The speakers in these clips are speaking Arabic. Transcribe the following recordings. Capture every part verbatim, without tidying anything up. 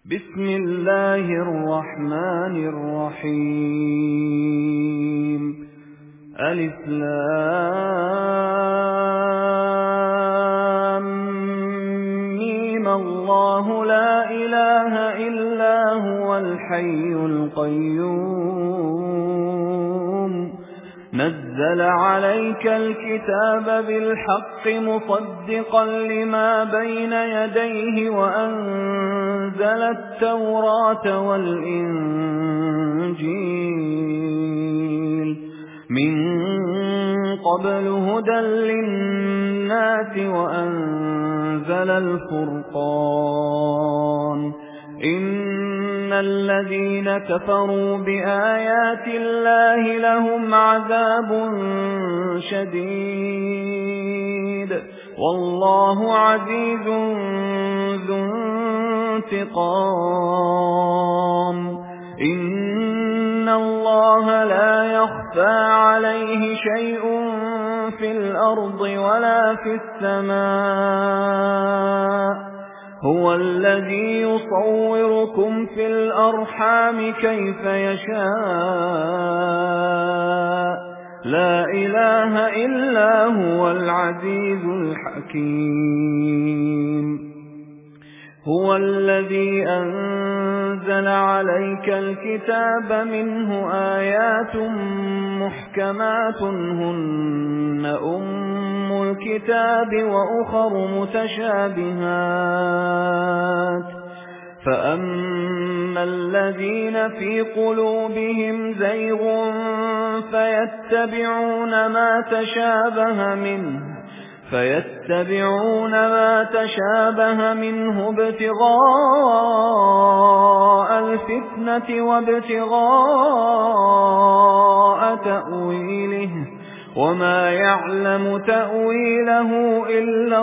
بسم الله الرحمن الرحيم. ألف لام ميم. الله لا إله إلا هو الحي القيوم. نزل عليك الكتاب بالحق مصدقا لما بين يديه وأنزل التوراة والإنجيل من قبل هدى للناس وأنزل الفرقان. إن الذين كفروا بآيات الله لهم عذاب شديد والله عزيز ذو انتقام. إن الله لا يخفى عليه شيء في الأرض ولا في السماء. هو الذي يصوركم في الأرحام كيف يشاء. لا إله إلا هو العزيز الحكيم. هو الذي أنزل عليك الكتاب منه آيات محكمات هن أم الكتاب وأخر متشابهات. فأما الذين في قلوبهم زيغ فيتبعون ما تشابه منه فيتبعون ما تشابه منه ابتغاء الفتنة وابتغاء تأويله وما يعلم تأويله إلا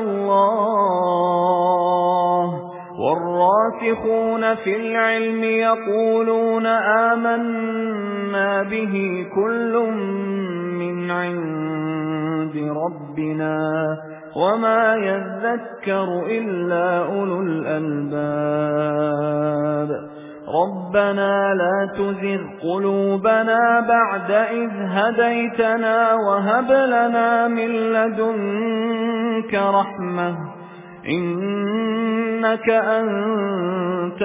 الله. والراسخون في العلم يقولون آمنا به كل من عند ربنا وما يذكر إلا أولو الألباب. ربنا لا تزغ قلوبنا بعد إذ هديتنا وهب لنا من لدنك رحمة إنك أنت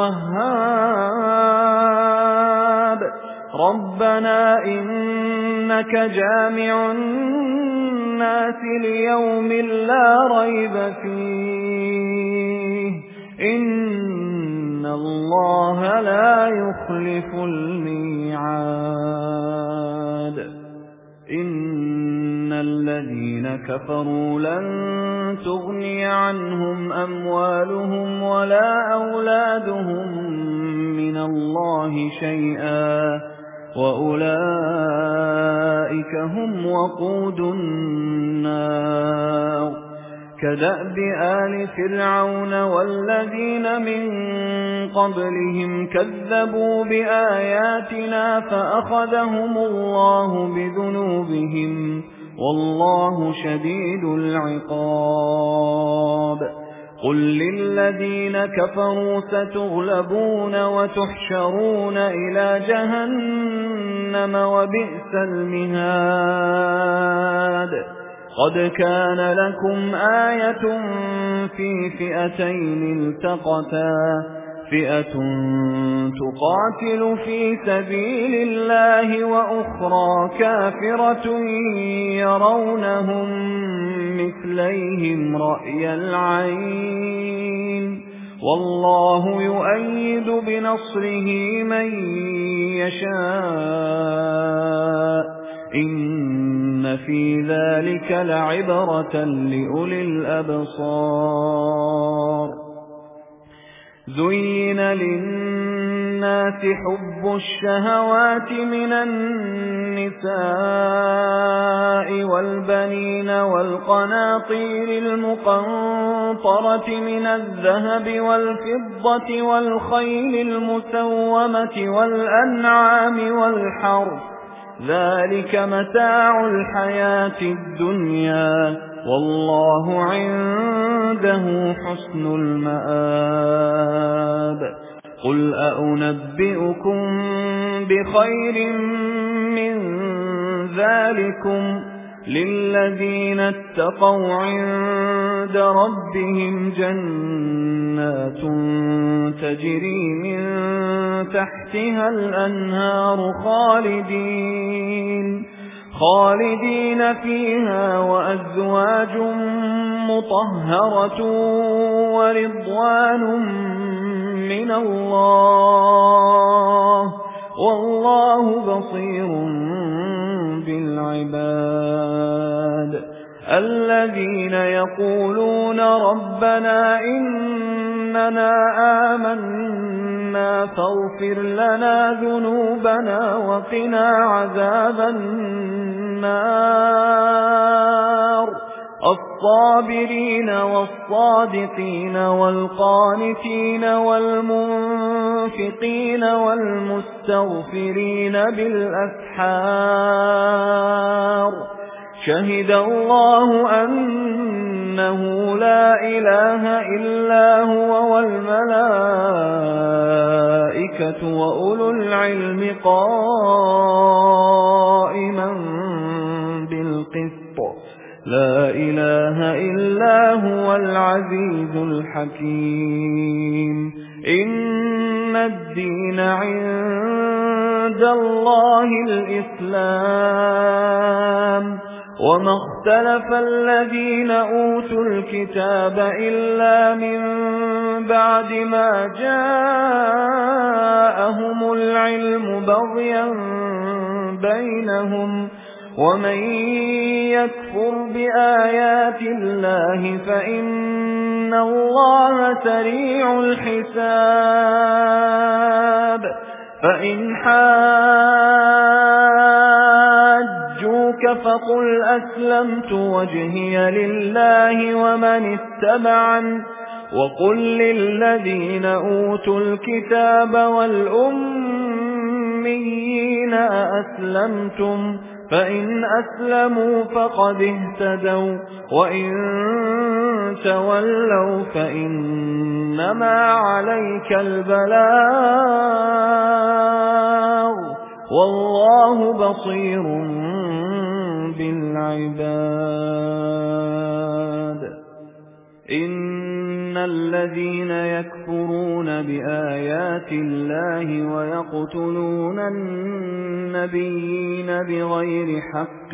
الوهاب. ربنا إنك جامع الناس ليوم لا ريب فيه إن الله لا يخلف الميعاد. إن الذين كفروا لن تغني عنهم أموالهم ولا أولادهم من الله شيئا وأولئك هم وقود النار. كدأب آل فرعون والذين من قبلهم كذبوا بآياتنا فأخذهم الله بذنوبهم والله شديد العقاب. قل للذين كفروا ستغلبون وتحشرون إلى جهنم وبئس المهاد. قد كان لكم آية في فئتين التقتا فئة تقاتل في سبيل الله وأخرى كافرة يرونهم مثليهم رأي العين والله يؤيد بنصره من يشاء. إن في ذلك لعبرة لأولي الأبصار. زين للناس حب الشهوات من النساء والبنين والقناطير المقنطرة من الذهب والفضة والخيل المسومة والأنعام والحرث ذلك متاع الحياة الدنيا والله عنده حسن المآب قُلْ أَؤُنَبِّئُكُم بِخَيْرٍ مِّن ذَلِكُمْ لِلَّذِينَ اتَّقَوْا عِندَ رَبِّهِمْ جَنَّاتٌ تَجْرِي مِن تَحْتِهَا الْأَنْهَارُ خَالِدِينَ خَالِدِينَ فِيهَا وَأَزْوَاجٌ مُطَهَّرَةٌ وَرِضْوَانٌ مِّنَ اللَّهِ وَاللَّهُ بَصِيرٌ بِالْعِبَادِ الَّذِينَ يَقُولُونَ رَبَّنَا إِنَّنَا آمَنَّا فاغفر لنا ذنوبنا وقنا عذاب النار الصابرين والصادقين والقانتين والمنفقين والمستغفرين بالأسحار شهد الله أنه لا إله إلا هو والملائكة وأولو العلم قائما بالقسط لا إله إلا هو العزيز الحكيم إن الدين عند الله الإسلام وما اختلف الذين أوتوا الكتاب إلا من بعد ما جاءهم العلم بغيا بينهم ومن يكفر بآيات الله فإن الله سريع الحساب فإن حاجوك فقل أسلمت وجهي لله ومن اتبعن وقل للذين أوتوا الكتاب والأميين أأسلمتم فإن أسلموا فقد اهتدوا وإن تولوا فإنما عليك البلاغ والله بصير بالعباد إن الذين يكفرون بآيات الله ويقتلون النبيين بغير حق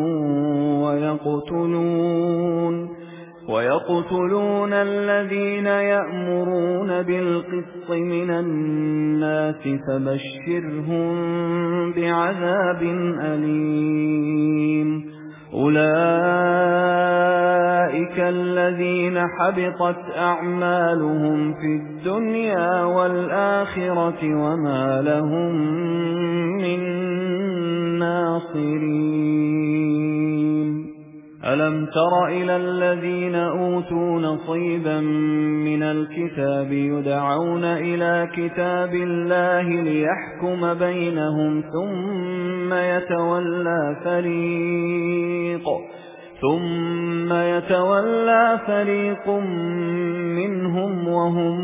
ويقتلون ويقتلون الذين يأمرون بالقسط من الناس فبشرهم بعذاب أليم أولئك الذين حبطت أعمالهم في الدنيا والآخرة وما لهم من ناصرين ألم تر إلى الذين أوتوا نصيبا من الكتاب يدعون إلى كتاب الله ليحكم بينهم ثم يتولى فريق ثم يتولى فريق منهم وهم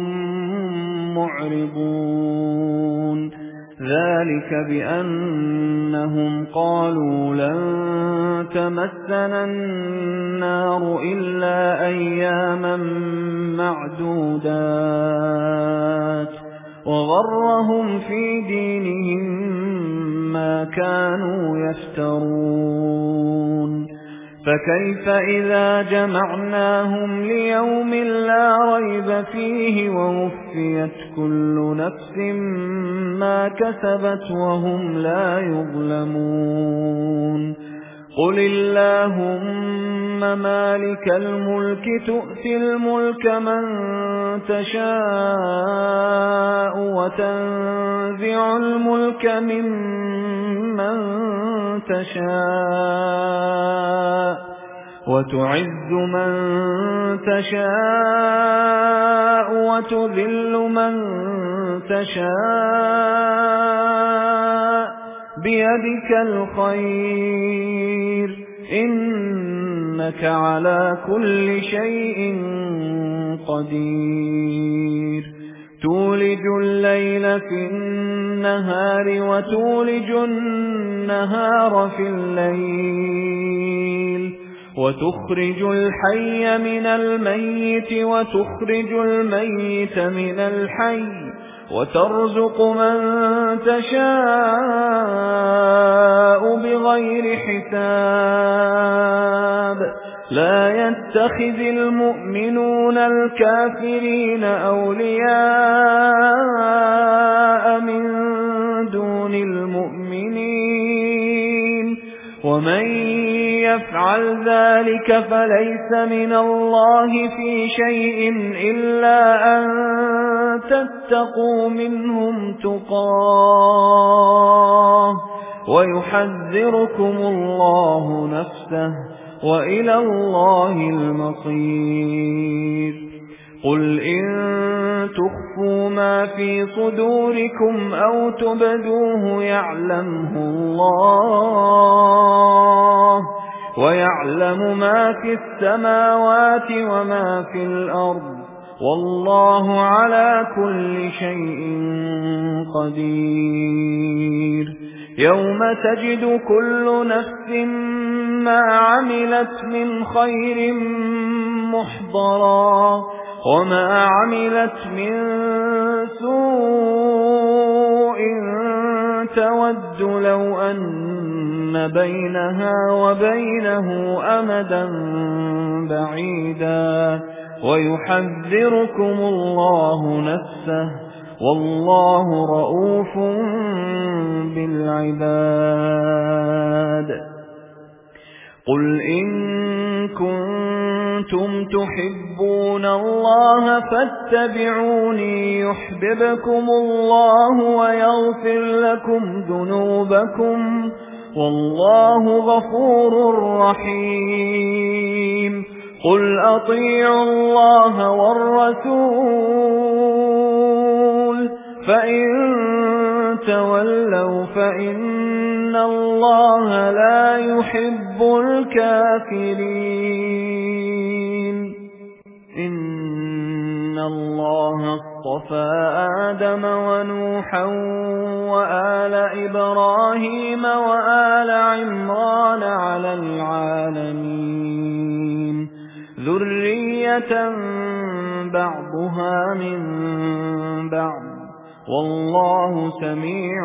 معرضون ذلك بأنهم قالوا لن تمسنا النار إلا أياما معدودات وغرهم في دينهم ما كانوا يفترون فكيف إذا جمعناهم ليوم لا ريب فيه ووفيت كل نفس ما كسبت وهم لا يظلمون قل اللهم مالك الملك تؤتي الملك من تشاء وتنزع الملك ممن تشاء وتعز من تشاء وتذل من تشاء بيدك الخير إنك على كل شيء قدير تولج الليل في النهار وتولج النهار في الليل وتخرج الحي من الميت وتخرج الميت من الحي وترزق من تشاء بغير حساب لا يتخذ المؤمنون الكافرين أولياء من دون المؤمنين ومن يفعل ذلك فليس من الله في شيء إلا أن تتقوا منهم تقاه ويحذركم الله نفسه وإلى الله المصير قل إن تخفوا ما في صدوركم أو تبدوه يعلمه الله ويعلم ما في السماوات وما في الأرض والله على كل شيء قدير يوم تجد كل نفس ما عملت من خير محضرا وما عملت من سوء تود لو أن بينها وبينه أمدا بعيدا ويحذركم الله نفسه والله رؤوف بالعباد قل إن كنتم تحبون الله فاتبعوني يحببكم الله ويغفر لكم ذنوبكم والله غفور رحيم قل أطيعوا الله والرسول فإن تولوا فإن الله لا يحب الكافرين إن الله اصطفى آدم ونوحا وآل إبراهيم وآل عمران على العالمين ذرية بعضها من بعض والله سميع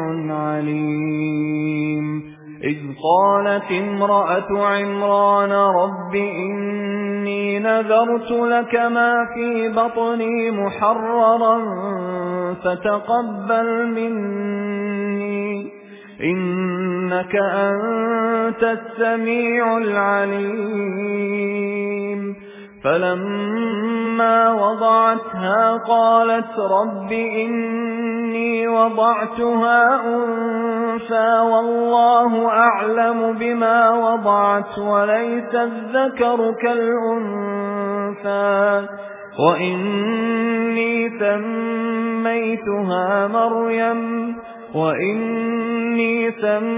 عليم إذ قالت امرأة عمران رب إني نذرت لك ما في بطني محررا فتقبل مني إنك أنت السميع العليم فلما وضعتها قالت رب إني وضعتها أنثى والله أعلم بما وضعت وليس الذكر كالأنثى وإني سميتها مريم وإني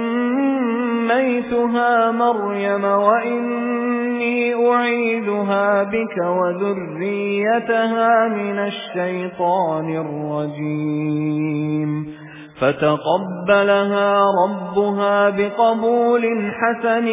سميتها مريم وإني أعيذها بك وذريتها من الشيطان الرجيم فتقبلها ربها بقبول حسن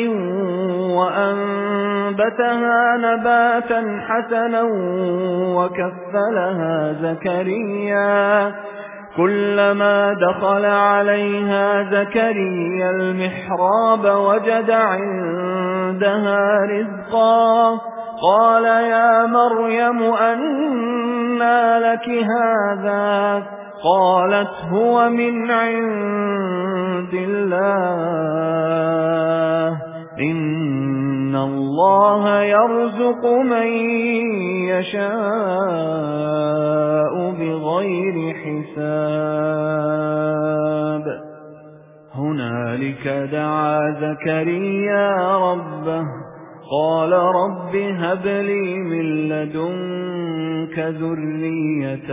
وأنبتها نباتا حسنا وكفلها زكريا كلما دخل عليها زكريا المحراب وجد عندها رزقا قال يا مريم أنى لك هذا قالت هو من عند الله إن الله يرزق من يشاء بغير حساب هنالك دعا زكريا ربه قال رب هب لي من لدنك ذرية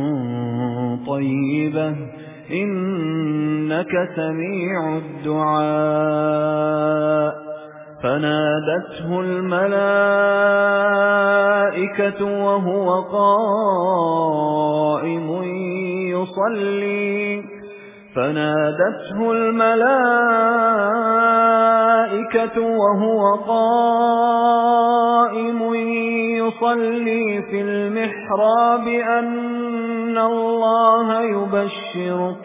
طيبة إنك سميع الدعاء فنادته الملائكة وهو قائم يصلي فنادته الملائكة وهو قائم يصلي في المحراب أن الله يبشرك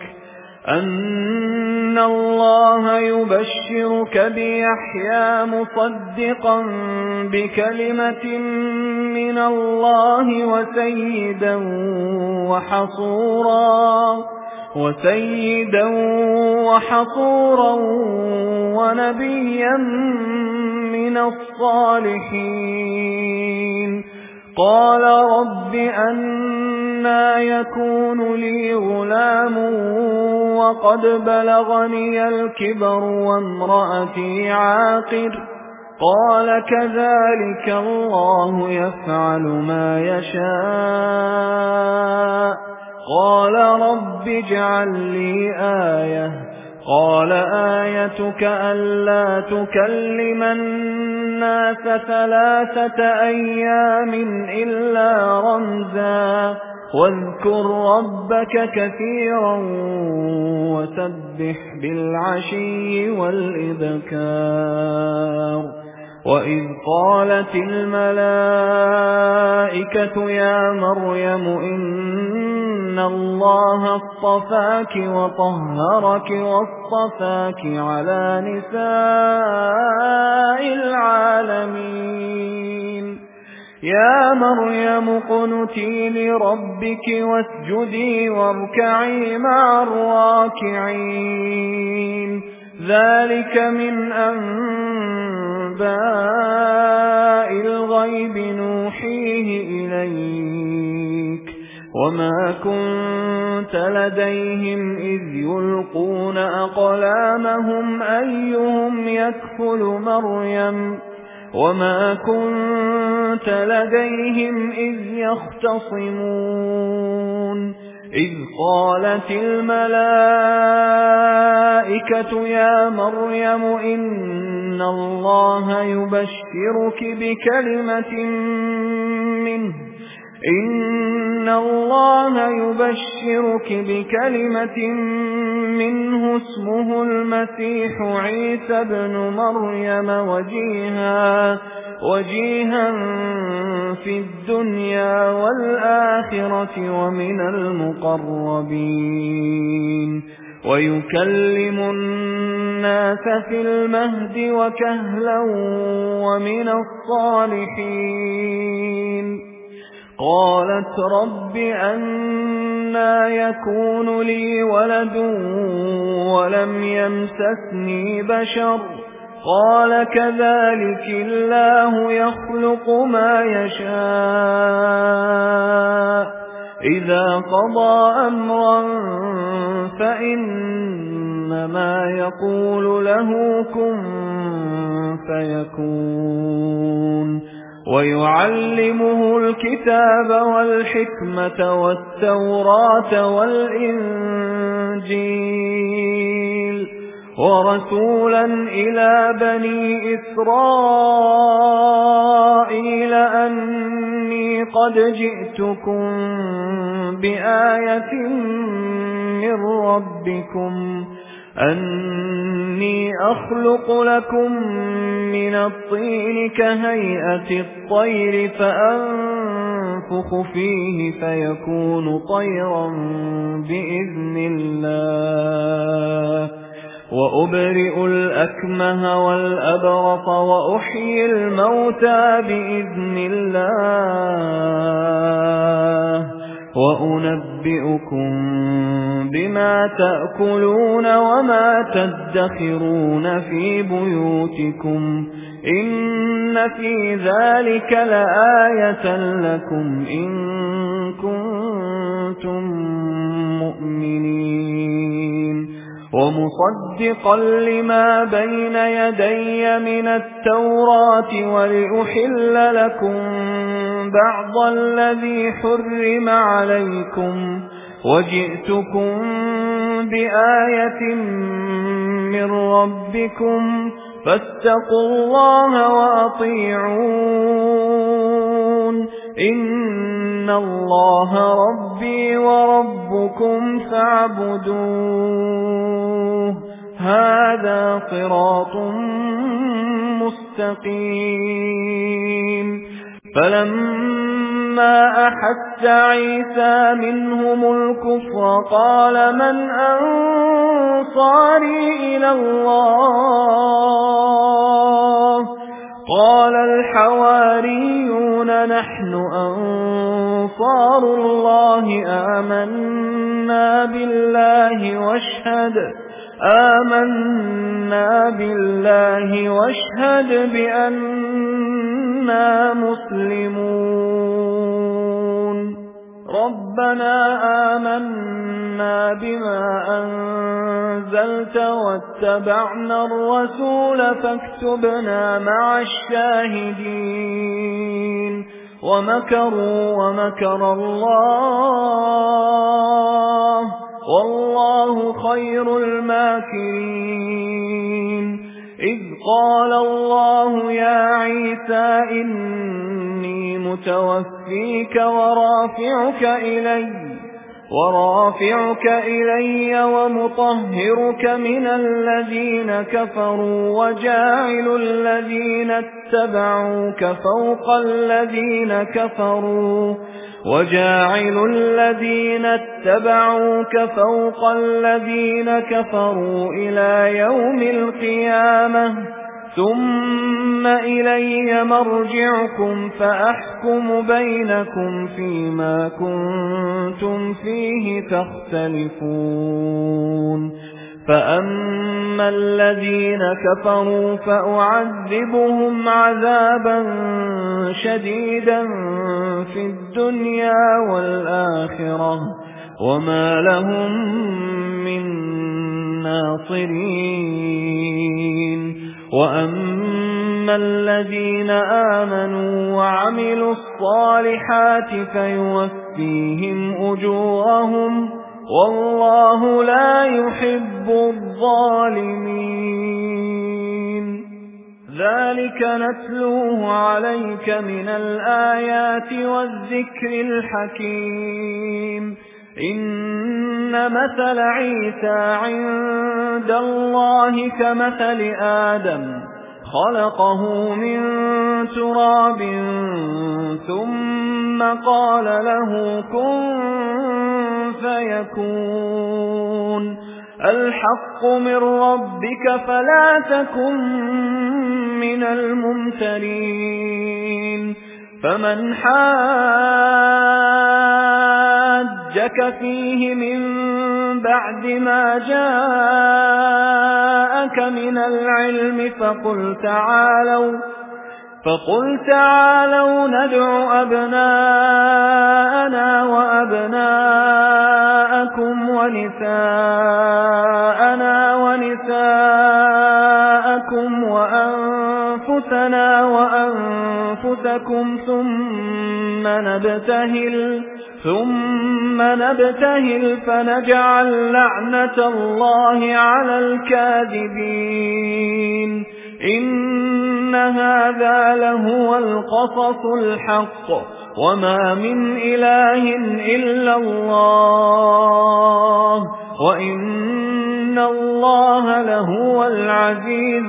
أن الله يبشرك بيحيى مصدقا بكلمة من الله وسيدا وحصورا وسيدا وحصورا ونبيا من الصالحين قال رب أنى يكون لي غلام وقد بلغني الكبر وامرأتي عاقر قال كذلك الله يفعل ما يشاء قال رب اجعل لي آية قال آيتك ألا تكلم الناس ثلاثة أيام إلا رمزا واذكر ربك كثيرا وسبح بالعشي والإبكار وإذ قالت الملائكة يا مريم إن الله اصطفاك وطهرك واصطفاك على نساء العالمين يا مريم اقنتي لربك واسجدي واركعي مع الراكعين ذلك من أنباء الغيب نوحيه إليك وما كنت لديهم إذ يلقون أقلامهم أيهم يكفل مريم وما كنت لديهم إذ يختصمون إذ قالت الملائكة يا مريم إن الله يبشرك بكلمة منه إن الله يبشرك بكلمة منه اسمه المسيح عيسى ابن مريم وجيها وجيها في الدنيا والآخرة ومن المقربين ويكلم الناس في المهد وكهلا ومن الصالحين قالت رب أنى يكون لي ولد ولم يمسسني بشر قال كذلك الله يخلق ما يشاء إذا قضى أمرا فإنما يقول له كن فيكون ويعلمه الكتاب والحكمة والتوراة والإنجيل ورسولا إلى بني إسرائيل أني قد جئتكم بآية من ربكم أني أخلق لكم من الطين كهيئة الطير فأنفخ فيه فيكون طيرا بإذن الله وأبرئ الأكمه والأبرص وأحيي الموتى بإذن الله وأنبئكم بما تأكلون وما تدخرون في بيوتكم إن في ذلك لآية لكم إن كنتم مؤمنين ومصدقا لما بين يدي من التوراة ولأحل لكم بعض الذي حرم عليكم وجئتكم بآية من ربكم فاتقوا الله وأطيعون إن الله ربي وربكم فاعبدوه هذا صراط مستقيم فلما أحس عيسى منهم الكفر قال من أنصاري إلى الله قال الحواريون نحن أنصار الله آمنا بالله واشهد آمنا بالله واشهد بأننا مسلمون ربنا آمنا بما أنزلت واتبعنا الرسول فاكتبنا مع الشاهدين ومكروا ومكر الله والله خير الماكرين إذ قال الله يا عيسى إني متوفيك ورافعك إلي ورافعك إلي ومطهرك من الذين كفروا وجاعل الذين اتبعوك فوق الذين كفروا وجاعل الذين اتبعوك فوق الذين كفروا إلى يوم القيامة ثم إلي مرجعكم فأحكم بينكم فيما كنتم فيه تختلفون فأما الذين كفروا فأعذبهم عذابا شديدا في الدنيا والآخرة وما لهم من ناصرين وأما الذين آمنوا وعملوا الصالحات فيوفيهم أجورهم والله لا يحب الظالمين ذلك نتلوه عليك من الآيات والذكر الحكيم إن مثل عيسى عند الله كمثل آدم خلقه من تراب ثم قال له كن فيكون الحق من ربك فلا تكن من الممترين فمن حاجك فيه من بعد ما جاءك من العلم فقل تعالوا فقل تعالوا ندع أبناءنا وأبناءكم ونساءنا ونساءكم وأنفسنا وأنفسكم ثم نبتهل ثم نبتهل فنجعل لعنة الله على الكاذبين إن هذا لهو القصص الحق وما من إله إلا الله وإن الله لهو العزيز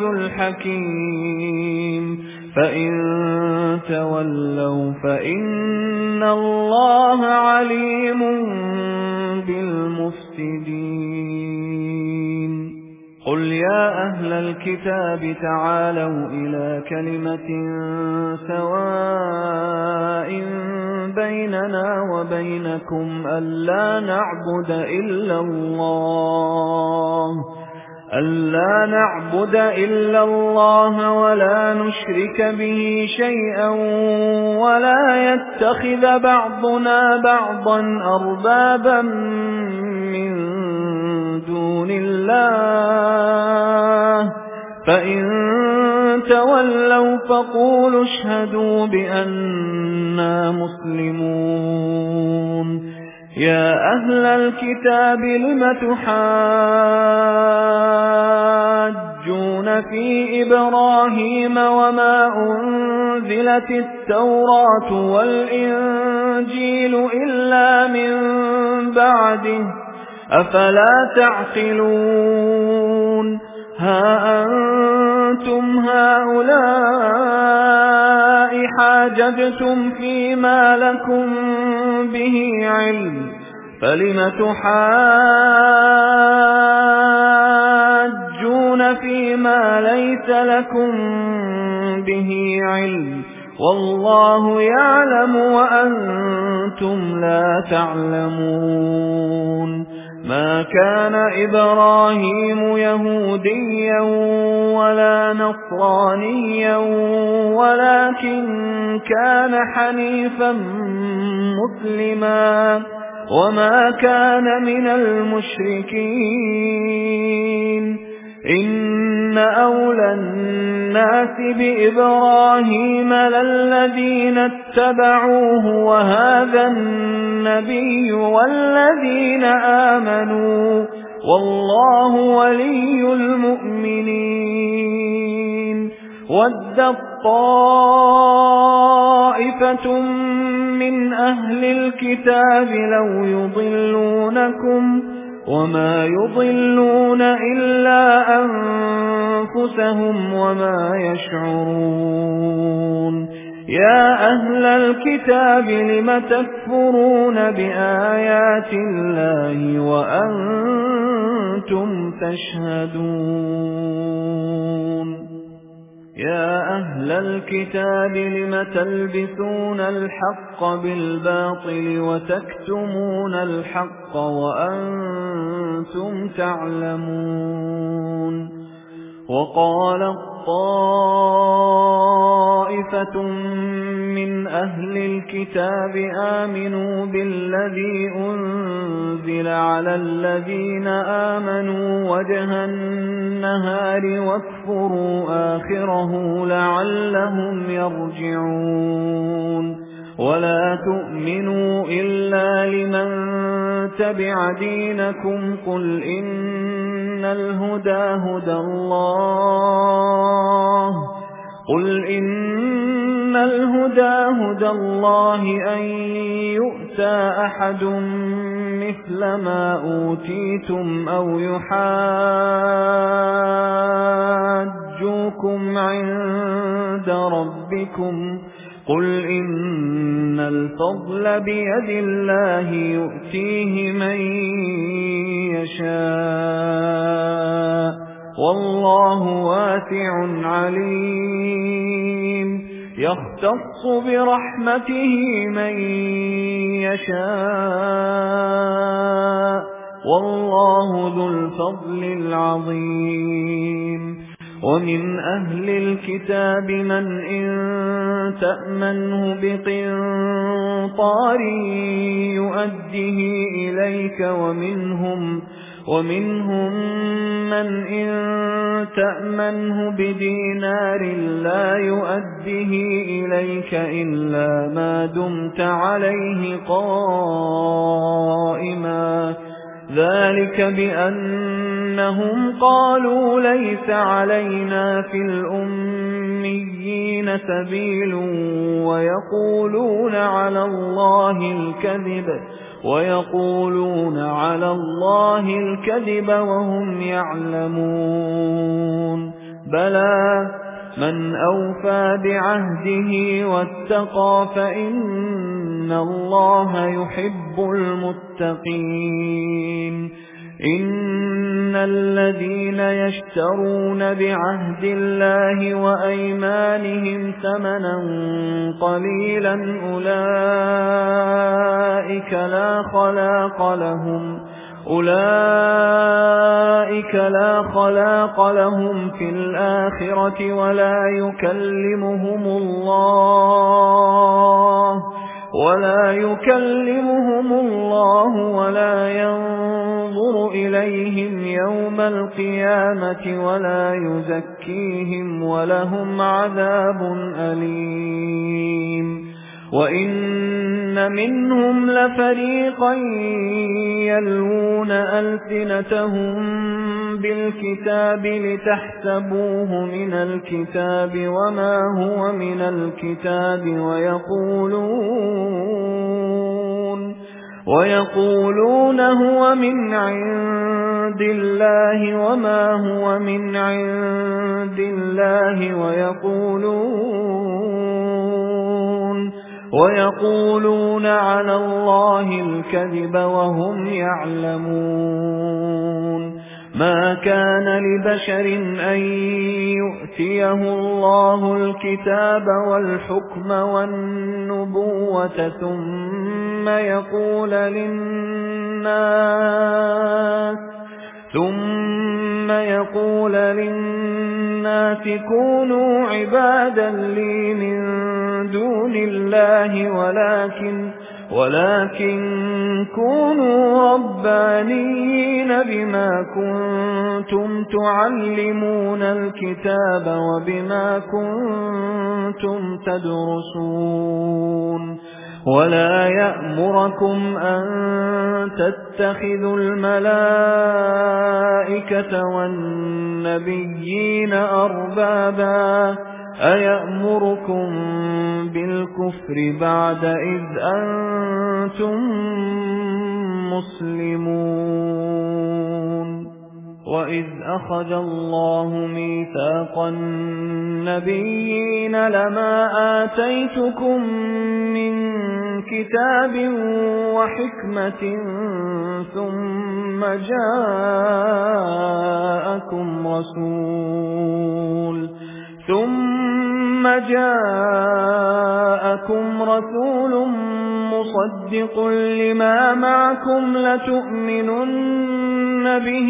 الحكيم فإن تولوا فإن الله عليم بالمفسدين قل يا أهل الكتاب تعالوا إلى كلمة سواء بيننا وبينكم ألا نعبد إلا الله ألا نعبد إلا الله ولا نشرك به شيئا ولا يتخذ بعضنا بعضا أربابا من دون الله فإن تولوا فقولوا اشهدوا بأننا مسلمون يا أهل الكتاب لم تحاجون يحاجون في إبراهيم وما أنزلت التوراة والإنجيل إلا من بعده أفلا تعقلون ها أنتم هؤلاء حاججتم فيما لكم به علم فلم تحاجون فيما ليس لكم به علم والله يعلم وأنتم لا تعلمون ما كان إبراهيم يهوديا ولا نصرانيا ولكن كان حنيفا مسلما وما كان من المشركين إن أولى الناس بإبراهيم للذين اتبعوه وهذا النبي والذين آمنوا والله ولي المؤمنين ودت طائفة من أهل الكتاب لو يضلونكم وما يضلون إلا أنفسهم وما يشعرون يا أهل الكتاب لم تكفرون بآيات الله وأنتم تشهدون يا أهل الكتاب لم تلبسون الحق بالباطل وتكتمون الحق وأنتم تعلمون وقال طائفة من أهل الكتاب آمنوا بالذي أنزل على الذين آمنوا وجه النهار واكفروا آخره لعلهم يرجعون ولا تؤمنوا إلا لمن تبع دينكم قل إن الهدى هدى الله قل إن الهدى هدى الله أن يؤتى أحد مثل ما أوتيتم أو يحاجوكم عند ربكم قل إن الفضل بيد الله يؤتيه من يشاء والله واسع عليم يختص برحمته من يشاء والله ذو الفضل العظيم ومن أهل الكتاب من إن تأمنه بقنطار يؤديه إليك ومنهم ومنهم من إن تأمنه بدينار لا يؤديه إليك إلا ما دمت عليه قائما ذلك بأنهم قالوا ليس علينا في الأميين سبيل ويقولون على الله الكذب ويقولون على الله الكذب وهم يعلمون بلى من أوفى بعهده واتقى فإن الله يحب المتقين إن الذين يشترون بعهد الله وأيمانهم ثمنا قليلا أولئك لا خلاق لهم أولئك لا خلاق لهم في الآخرة ولا يكلمهم الله ولا يكلمهم الله ولا ينظر إليهم يوم القيامة ولا يزكيهم ولهم عذاب أليم وَإِنَّ مِنْهُمْ لَفَرِيقًا يَلْوُونَ أَلْسِنَتَهُم بِالْكِتَابِ لِتَحْسَبُوهُ مِنَ الْكِتَابِ وَمَا هُوَ مِنَ الْكِتَابِ وَيَقُولُونَ وَيَقُولُونَ هُوَ مِنْ عِندِ اللَّهِ وَمَا هُوَ مِنْ عِندِ اللَّهِ وَيَقُولُونَ وَيَقُولُونَ عَلَى اللَّهِ الْكَذِبَ وَهُمْ يَعْلَمُونَ مَا كَانَ لِبَشَرٍ أَن يُؤْتِيَهُ اللَّهُ الْكِتَابَ وَالْحُكْمَ وَالنُّبُوَّةَ ثُمَّ يَقُولَ لِلنَّاسِ ثُمَّ يَقُولَ لِلنَّاسِ كُونُوا عِبَادًا لِّي مِن دُونِ اللَّهِ وَلَكِن وَلَكِن كُونُوا رَبَّانِيِّينَ بِمَا كُنتُمْ تُعَلِّمُونَ الْكِتَابَ وَبِمَا كُنتُمْ تَدْرُسُونَ وَلَا يَأْمُرَكُمْ أَن تَتَّخِذُوا الْمَلَائِكَةَ وَالنَّبِيِّينَ أَرْبَابًا أَيَأْمُرُكُم بِالْكُفْرِ بَعْدَ إِذْ أَنْتُمْ مُسْلِمُونَ وَإِذْ أَخَذَ اللَّهُ مِيثَاقَ النَّبِيِّينَ لَمَا آتَيْتُكُم مِّن كِتَابٍ وَحِكْمَةٍ ثُمَّ جَاءَكُمْ رَسُولٌ ثُمَّ جَاءَكُمْ رَسُولٌ مُصَدِّقٌ لِمَا مَعَكُمْ لَتُؤْمِنُنَّ بِهِ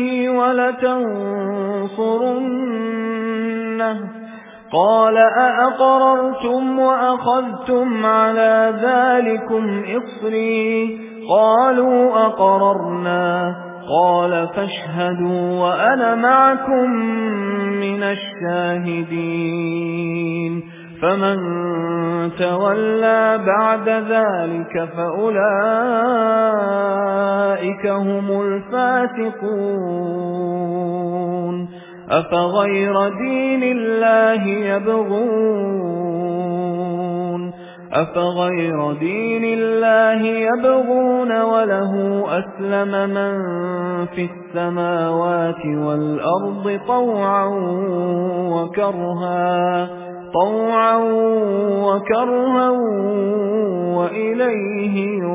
وَلَتَنصُرُنَّهُ قَالَ أَأَقْرَرْتُمْ وَأَخَذْتُمْ عَلَى ذَلِكُمْ إِصْرِي قَالُوا أَقْرَرْنَا قَالَ فَاشْهَدُوا وَأَنَا مَعَكُمْ مِنَ الشَّاهِدِينَ فَمَن تَوَلَّى بَعْدَ ذَلِكَ فَأُولَئِكَ هُمُ الْفَاسِقُونَ أَفَغَيْرَ دِينِ اللَّهِ يَبْغُونَ أَفَغَيْرَ دِينِ اللَّهِ يَبْغُونَ وَلَهُ أَسْلَمَ مَن فِي السَّمَاوَاتِ وَالْأَرْضِ طَوْعًا وَكَرْهًا طَوْعًا وَكَرْهًا وَإِلَيْهِ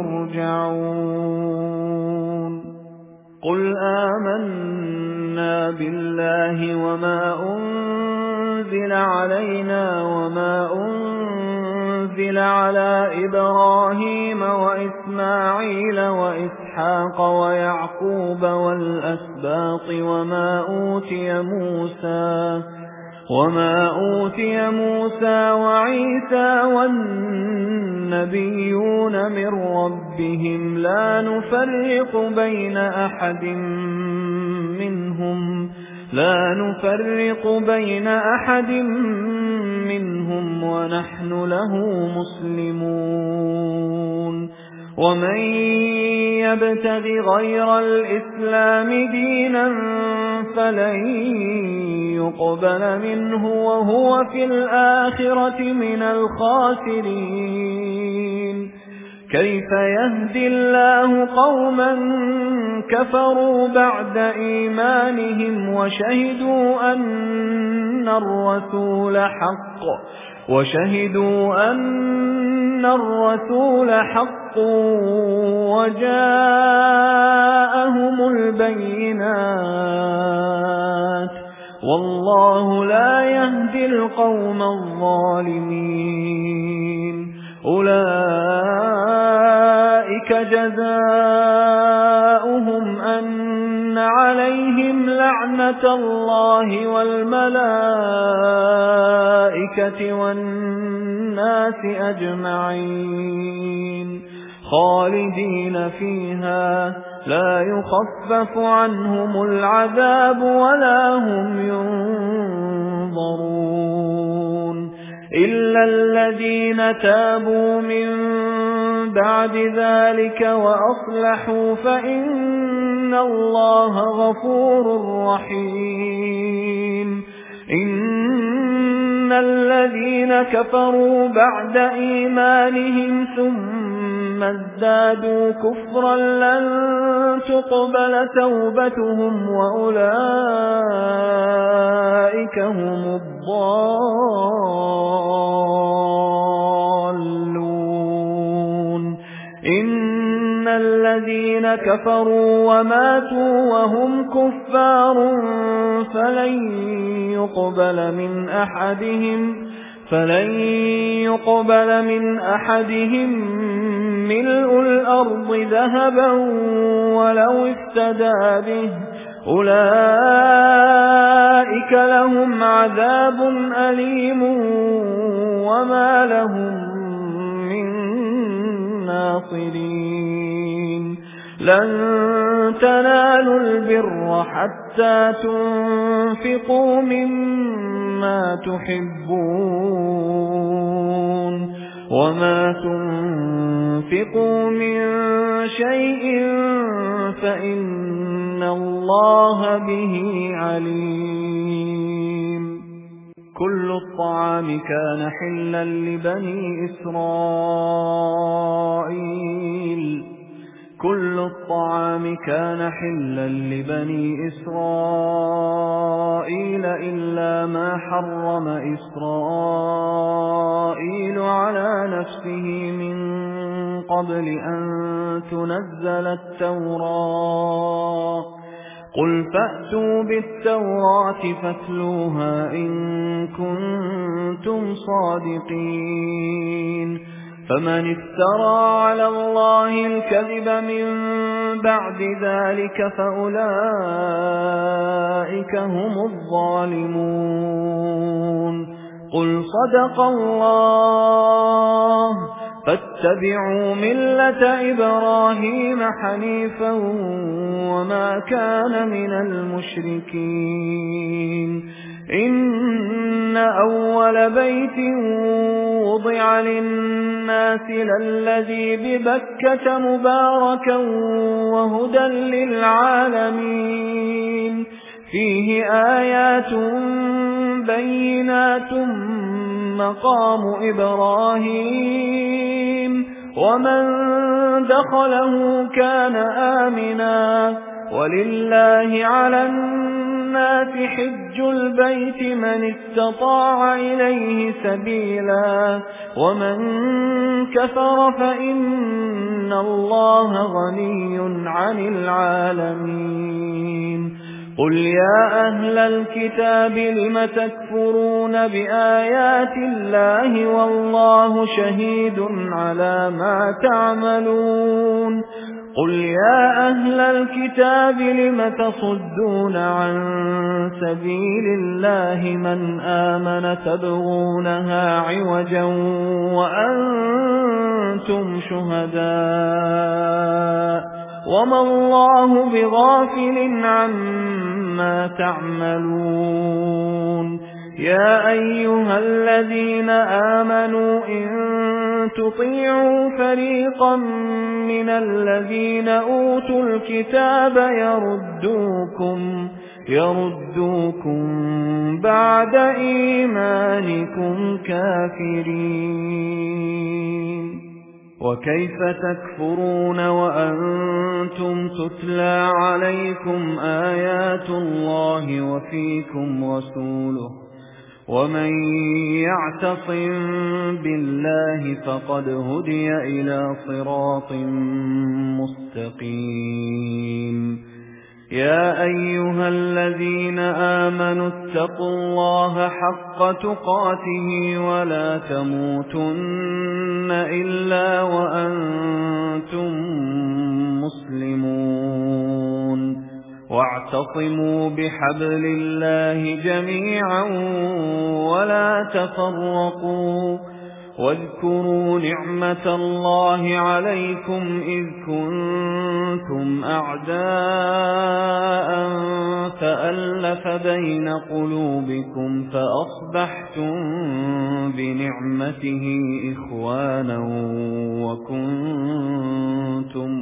يُرْجَعُونَ قُلْ آمَنَّا بِاللَّهِ وَمَا أُنزِلَ عَلَيْنَا وَمَا أُنزِلَ عَلَى إِبْرَاهِيمَ وَإِسْمَاعِيلَ وَإِسْحَاقَ وَيَعْقُوبَ وَالْأَسْبَاطِ وَمَا أُوتِيَ مُوسَى وَمَا أُوتِيَ مُوسَى وَعِيسَى وَالنَّبِيُّونَ مِن رَّبِّهِمْ لَا نُفَرِّقُ بَيْنَ أَحَدٍ مِّنْهُمْ لَا نُفَرِّقُ بَيْنَ أَحَدٍ مِّنْهُمْ وَنَحْنُ لَهُ مُسْلِمُونَ وَمَن يَبْتَغِ غَيْرَ الْإِسْلَامِ دِينًا فَلَن يُقْبَلَ مِنْهُ وَهُوَ فِي الْآخِرَةِ مِنَ الْخَاسِرِينَ كَيْفَ يَهْدِي اللَّهُ قَوْمًا كَفَرُوا بَعْدَ إِيمَانِهِمْ وَشَهِدُوا أَنَّ الرَّسُولَ حَقٌّ وَشَهِدُوا أَنَّ الرَّسُولَ حَقٌّ وَجَاءَهُمُ الْبَيِّنَاتُ وَاللَّهُ لَا يَهْدِي الْقَوْمَ الظَّالِمِينَ أُولَئِكَ جَزَاؤُهُمْ أَنَّ عَلَيْهِمْ لَعْنَةَ اللَّهِ وَالْمَلَائِكَةِ وَالنَّاسِ أَجْمَعِينَ خَالِدِينَ فِيهَا لَا يُخَفَّفُ عَنْهُمُ الْعَذَابُ وَلَا هُمْ يُنظَرُونَ إلا الذين تابوا من بعد ذلك وأصلحوا فإن الله غفور رحيم إن الذين كفروا بعد إيمانهم ثم ازدادوا كفرا لن تقبل توبتهم وأولئك هم الضالون إن الذين كفروا وماتوا وهم كفار فلن يقبل من أحدهم فلن يقبل من أحدهم ملء الأرض ذهبا ولو افتدى به أولئك لهم عذاب أليم وما لهم من ناصرين لن تنالوا البر حتى تنفقوا مما تحبون وما تنفقوا من شيء فإن الله به عليم كل الطعام كان حلا لبني إسرائيل كل الطعام كان حلا لبني إسرائيل إلا ما حرم إسرائيل على نفسه من قبل أن تنزل التوراة قل فأتوا بالتوراة فاتلوها إن كنتم صادقين فمن افترى على الله الكذب من بعد ذلك فأولئك هم الظالمون قل صدق الله فاتبعوا ملة إبراهيم حنيفا وما كان من المشركين إن أول بيت وضع للناس للذي ببكة مباركا وهدى للعالمين فيه آيات بينات مقام إبراهيم ومن دخله كان آمنا ولله على الناس حج البيت من استطاع إليه سبيلا ومن كفر فإن الله غني عن العالمين قل يا أهل الكتاب لم تكفرون بآيات الله والله شهيد على ما تعملون قل يا أهل الكتاب لم تصدون عن سبيل الله من آمن تبغونها عوجا وأنتم شهداء وما الله بغافل عما تعملون يا أيها الذين آمنوا إن تطيعوا فريقا من الذين أوتوا الكتاب يردوكم يردوكم بعد إيمانكم كافرين وكيف تكفرون وأنتم تتلى عليكم آيات الله وفيكم رسوله ومن يعتصم بالله فقد هدي إلى صراط مستقيم يا أيها الذين آمنوا اتقوا الله حق تقاته ولا تموتن إلا وأنتم مسلمون واعتصموا بحبل الله جميعا ولا تفرقوا واذكروا نعمة الله عليكم إذ كنتم أعداء فألف فألف بين قلوبكم فأصبحتم بنعمته إخوانا وكنتم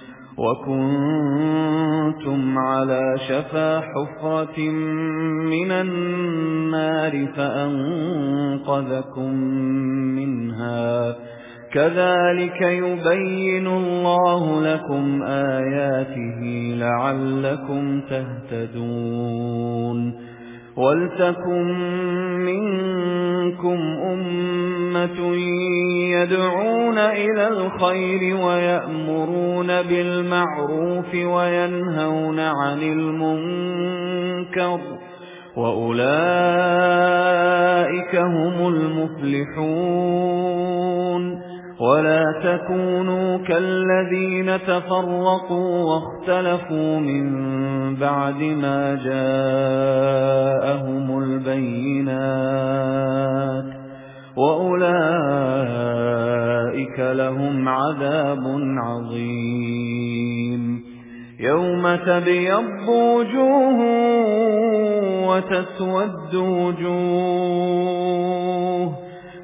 وكنتم على شفا حفرة من النار فأنقذكم منها كذلك يبين الله لكم آياته لعلكم تهتدون ولتكن منكم أمة يدعون إلى الخير ويأمرون بالمعروف وينهون عن المنكر وأولئك هم المفلحون ولا تكونوا كالذين تفرقوا واختلفوا من بعد ما جاءهم البينات وأولئك لهم عذاب عظيم يوم تبيض وجوه وتسود وجوه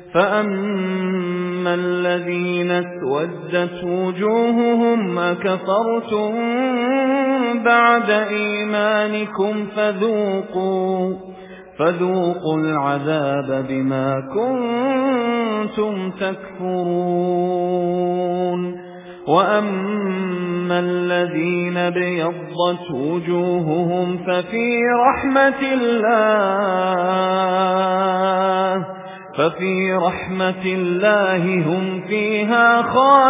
فأما الذين اسودت وجوههم أكفرتم بعد إيمانكم فذوقوا فذوقوا العذاب بما كنتم تكفرون وأما الذين ابيضت وجوههم ففي رحمة الله ففي رحمة الله هم فيها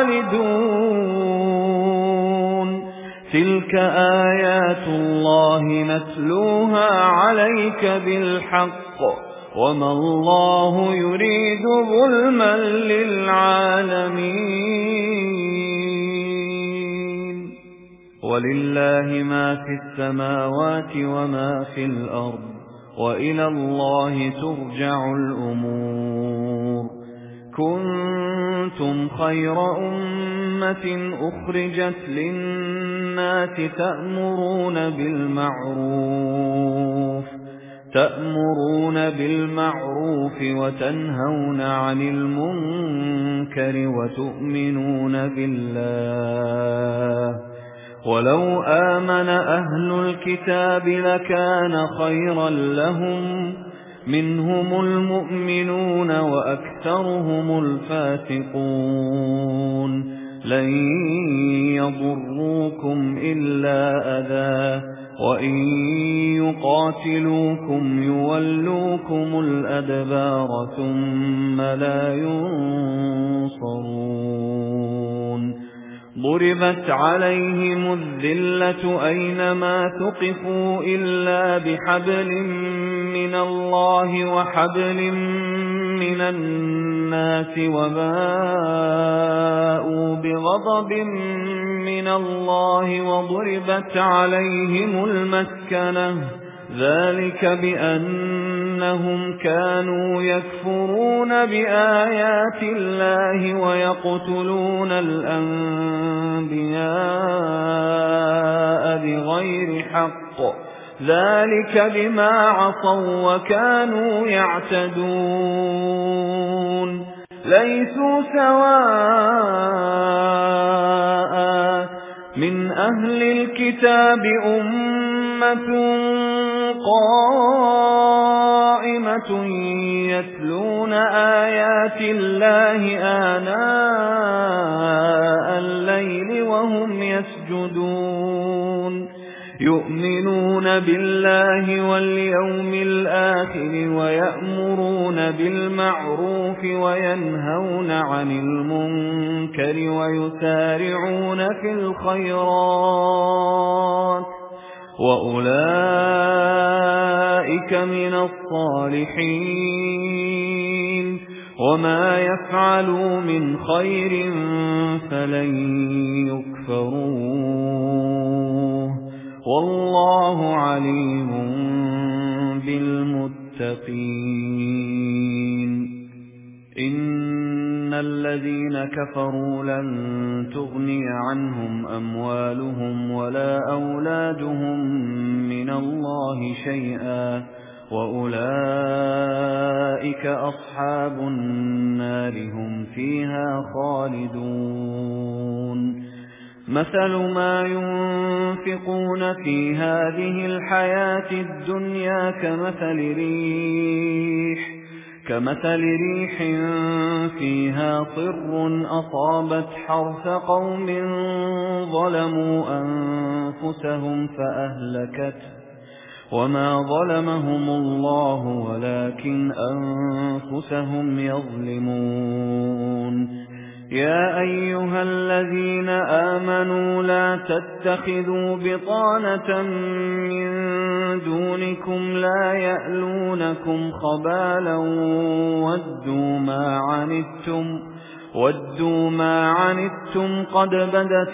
خالدون تلك آيات الله نتلوها عليك بالحق وما الله يريد ظلما للعالمين ولله ما في السماوات وما في الأرض وإلى الله ترجع الأمور كنتم خير أمة أخرجت للناس تأمرون بالمعروف تأمرون بالمعروف وتنهون عن المنكر وتؤمنون بالله ولو آمن أهل الكتاب لكان خيرا لهم منهم المؤمنون وأكثرهم الفاسقون لن يضروكم إلا أذى وإن يقاتلوكم يولوكم الأدبار ثم لا ينصرون ضربت عليهم الذلة أينما ثقفوا إلا بحبل من الله وحبل من الناس وباءوا بغضب من الله وضربت عليهم المسكنة ذلك بأنهم كانوا يكفرون بآيات الله ويقتلون الأنبياء بغير حق ذلك بما عصوا وكانوا يعتدون ليسوا سواء من أهل الكتاب أمة قائمة يتلون آيات الله آناء الليل وهم يسجدون يؤمنون بالله واليوم الآخر ويأمرون بالمعروف وينهون عن المنكر ويسارعون في الخيرات وأولئك من الصالحين وما يفعلوا من خير فلن يكفروه والله عليم بالمتقين إن الذين كفروا لن تغني عنهم أموالهم ولا أولادهم من مِنَ اللَّهِ شَيْئًا وَأُولَئِكَ أَصْحَابُ النَّارِ هُمْ فِيهَا خَالِدُونَ مَثَلُ مَا يُنْفِقُونَ فِي هَذِهِ الْحَيَاةِ الدُّنْيَا كَمَثَلِ رِيحٍ كَمَثَلِ رِيحٍ فِيهَا صِرٌّ أَصَابَتْ حَرْثَ قَوْمٍ ظَلَمُوا أَنفُسَهُمْ فَأَهْلَكَتْهُ وَمَا ظَلَمَهُمُ اللَّهُ وَلَكِنْ أَنفُسَهُمْ يَظْلِمُونَ يَا أَيُّهَا الَّذِينَ آمَنُوا لَا تَتَّخِذُوا بِطَانَةً مِنْ دُونِكُمْ لَا يَأْلُونَكُمْ خَبَالًا وَدُّوا مَا عَنِتُّمْ وَدُّوا مَا عَنِتُّمْ قَدْ بَدَتِ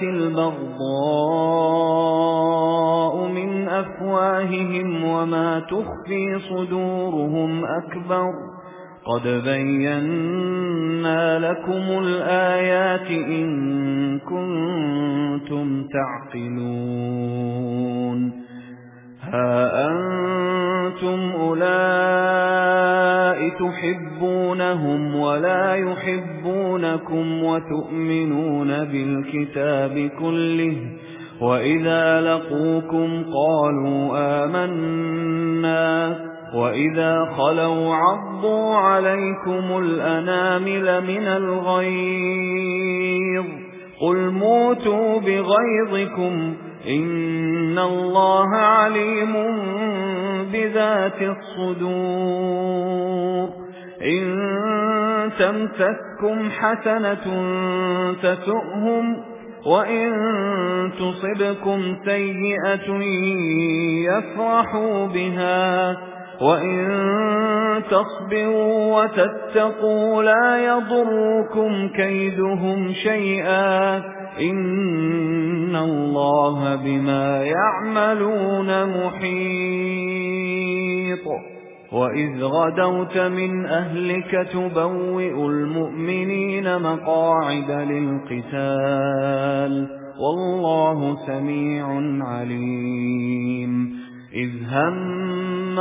الْبَغْضَاءُ مِنْ أَفْوَاهِهِمْ وَمَا تُخْفِي صُدُورُهُمْ أَكْبَرُ قَدْ بَيَّنَّا لَكُمُ الْآيَاتِ إِن كُنتُمْ تَعْقِلُونَ هَا أَنْتُمْ أُولَاءِ تُحِبُّونَهُمْ وَلَا يُحِبُّونَكُمْ وَتُؤْمِنُونَ بِالْكِتَابِ كُلِّهِ وَإِذَا لَقُوكُمْ قَالُوا آمَنَّا وَإِذَا خَلَوْا عَضُّوا عَلَيْكُمُ الْأَنَامِلَ مِنَ الْغَيْظِ قُلْ مُوتُوا بِغَيْظِكُمْ إِنَّ اللَّهَ عَلِيمٌ بِذَاتِ الصُّدُورِ إِن تَمْسَسْكُمْ حَسَنَةٌ تَسُؤْهُمْ وَإِن تُصِبْكُمْ سَيِّئَةٌ يَفْرَحُوا بِهَا وَإِن تَصْبِرُوا وَتَتَّقُوا لَا يَضُرُّكُمْ كَيْدُهُمْ شَيْئًا إِنَّ اللَّهَ بِمَا يَعْمَلُونَ مُحِيطٌ وَإِذْ غَدَوْتَ مِنْ أَهْلِكَ تُبَوِّئُ الْمُؤْمِنِينَ مَقَاعِدَ لِلْقِتَالِ وَاللَّهُ سَمِيعٌ عَلِيمٌ إِذْ هَمَّ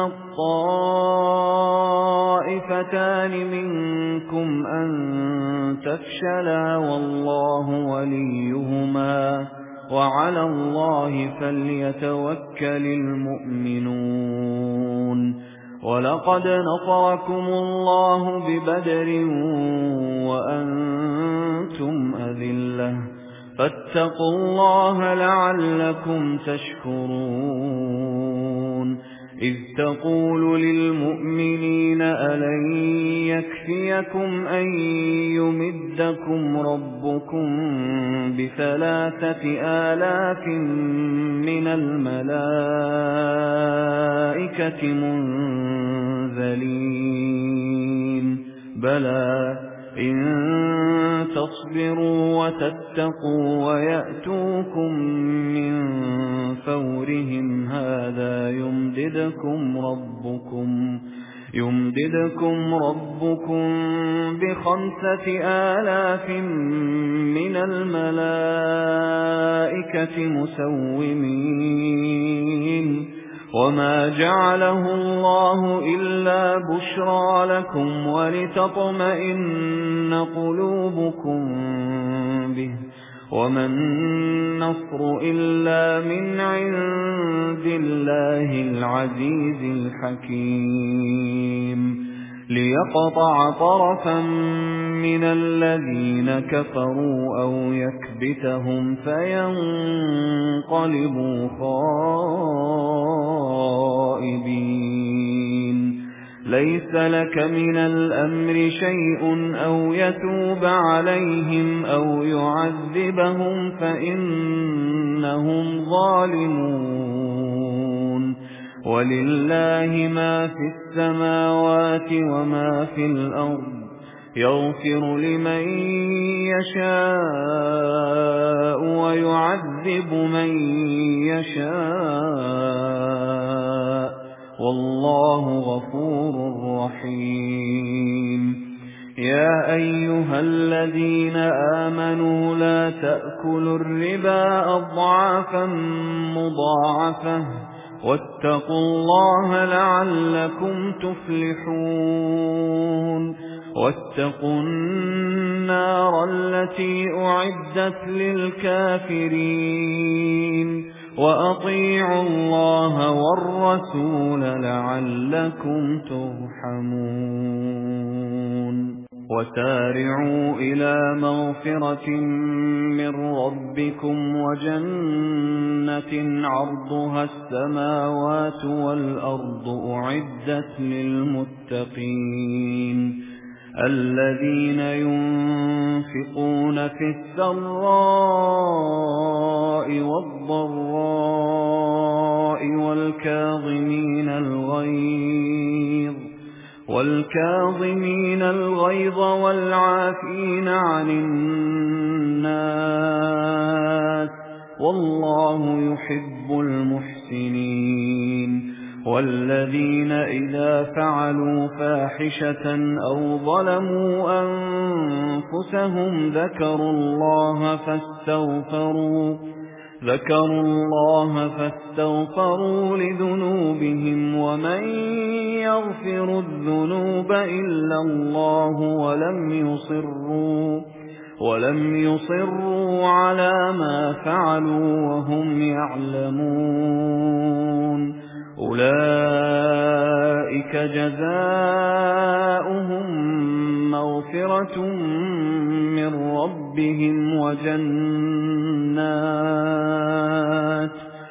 الطَّائِفَتَانِ مِنكُمْ أَن تَفْشَلَا وَاللَّهُ وَلِيُّهُمَا وَعَلَى اللَّهِ فَلْيَتَوَكَّلِ الْمُؤْمِنُونَ وَلَقَدْ نَصَرَكُمُ اللَّهُ بِبَدْرٍ وَأَنْتُمْ أَذِلَّةٌ فَاتَّقُوا اللَّهَ لَعَلَّكُمْ تَشْكُرُونَ إِذْ تَقُولُ لِلْمُؤْمِنِينَ أَلَنْ يَكْفِيَكُمْ أَنْ يُمِدَّكُمْ رَبُّكُمْ بِثَلَاثَةِ آلَافٍ مِنَ الْمَلَائِكَةِ مُنْزَلِينَ بَلَى إِن تَصْبِرُوا وَتَتَّقُوا وَيَأْتُوكُم مِّن فَوْرِهِمْ هَذَا يُمْدِدْكُمْ رَبُّكُمْ يُمْدِدْكُمْ رَبُّكُمْ بِخَمْسَةِ آلَافٍ مِّنَ الْمَلَائِكَةِ مُسَوِّمِينَ وَمَا جَعَلَهُ اللَّهُ إِلَّا بُشْرَى لَكُمْ وَلِتَطْمَئِنَّ قُلُوبُكُم بِهِ وَمَا النَّصْرُ إِلَّا مِنْ عِندِ اللَّهِ الْعَزِيزِ الْحَكِيمِ لِيَقْطَعَ طَرَفًا مِنَ الَّذِينَ كَفَرُوا أَوْ يَكْبِتَهُمْ فَيَنقَلِبُوا خَائِبِينَ لَيْسَ لَكَ مِنَ الْأَمْرِ شَيْءٌ أَوْ يَتُوبَ عَلَيْهِمْ أَوْ يُعَذِّبَهُمْ فَإِنَّهُمْ ظَالِمُونَ وَلِلَّهِ مَا فِي السَّمَاوَاتِ وَمَا فِي الْأَرْضِ يَغْفِرُ لِمَن يَشَاءُ وَيُعَذِّبُ مَن يَشَاءُ وَاللَّهُ غَفُورٌ رَّحِيمٌ يَا أَيُّهَا الَّذِينَ آمَنُوا لَا تَأْكُلُوا الرِّبَا أَضْعَافًا مُضَاعَفَةً واتقوا الله لعلكم تفلحون واتقوا النار التي أعدت للكافرين وأطيعوا الله والرسول لعلكم ترحمون وسارعوا إلى مغفرة من ربكم وجنة عرضها السماوات والأرض أعدت للمتقين الذين ينفقون في السراء والضراء والكاظمين الغيظ والكاظمين الغيظ والعافين عن الناس والله يحب المحسنين والذين إذا فعلوا فاحشة أو ظلموا أنفسهم ذكروا الله فاستغفروا ذكروا الله فاستغفروا لذنوبهم ومن يغفر الذنوب إلا الله ولم يصروا ولم يصروا على ما فعلوا وهم يعلمون أولئك جزاؤهم مغفرة من ربهم وجنات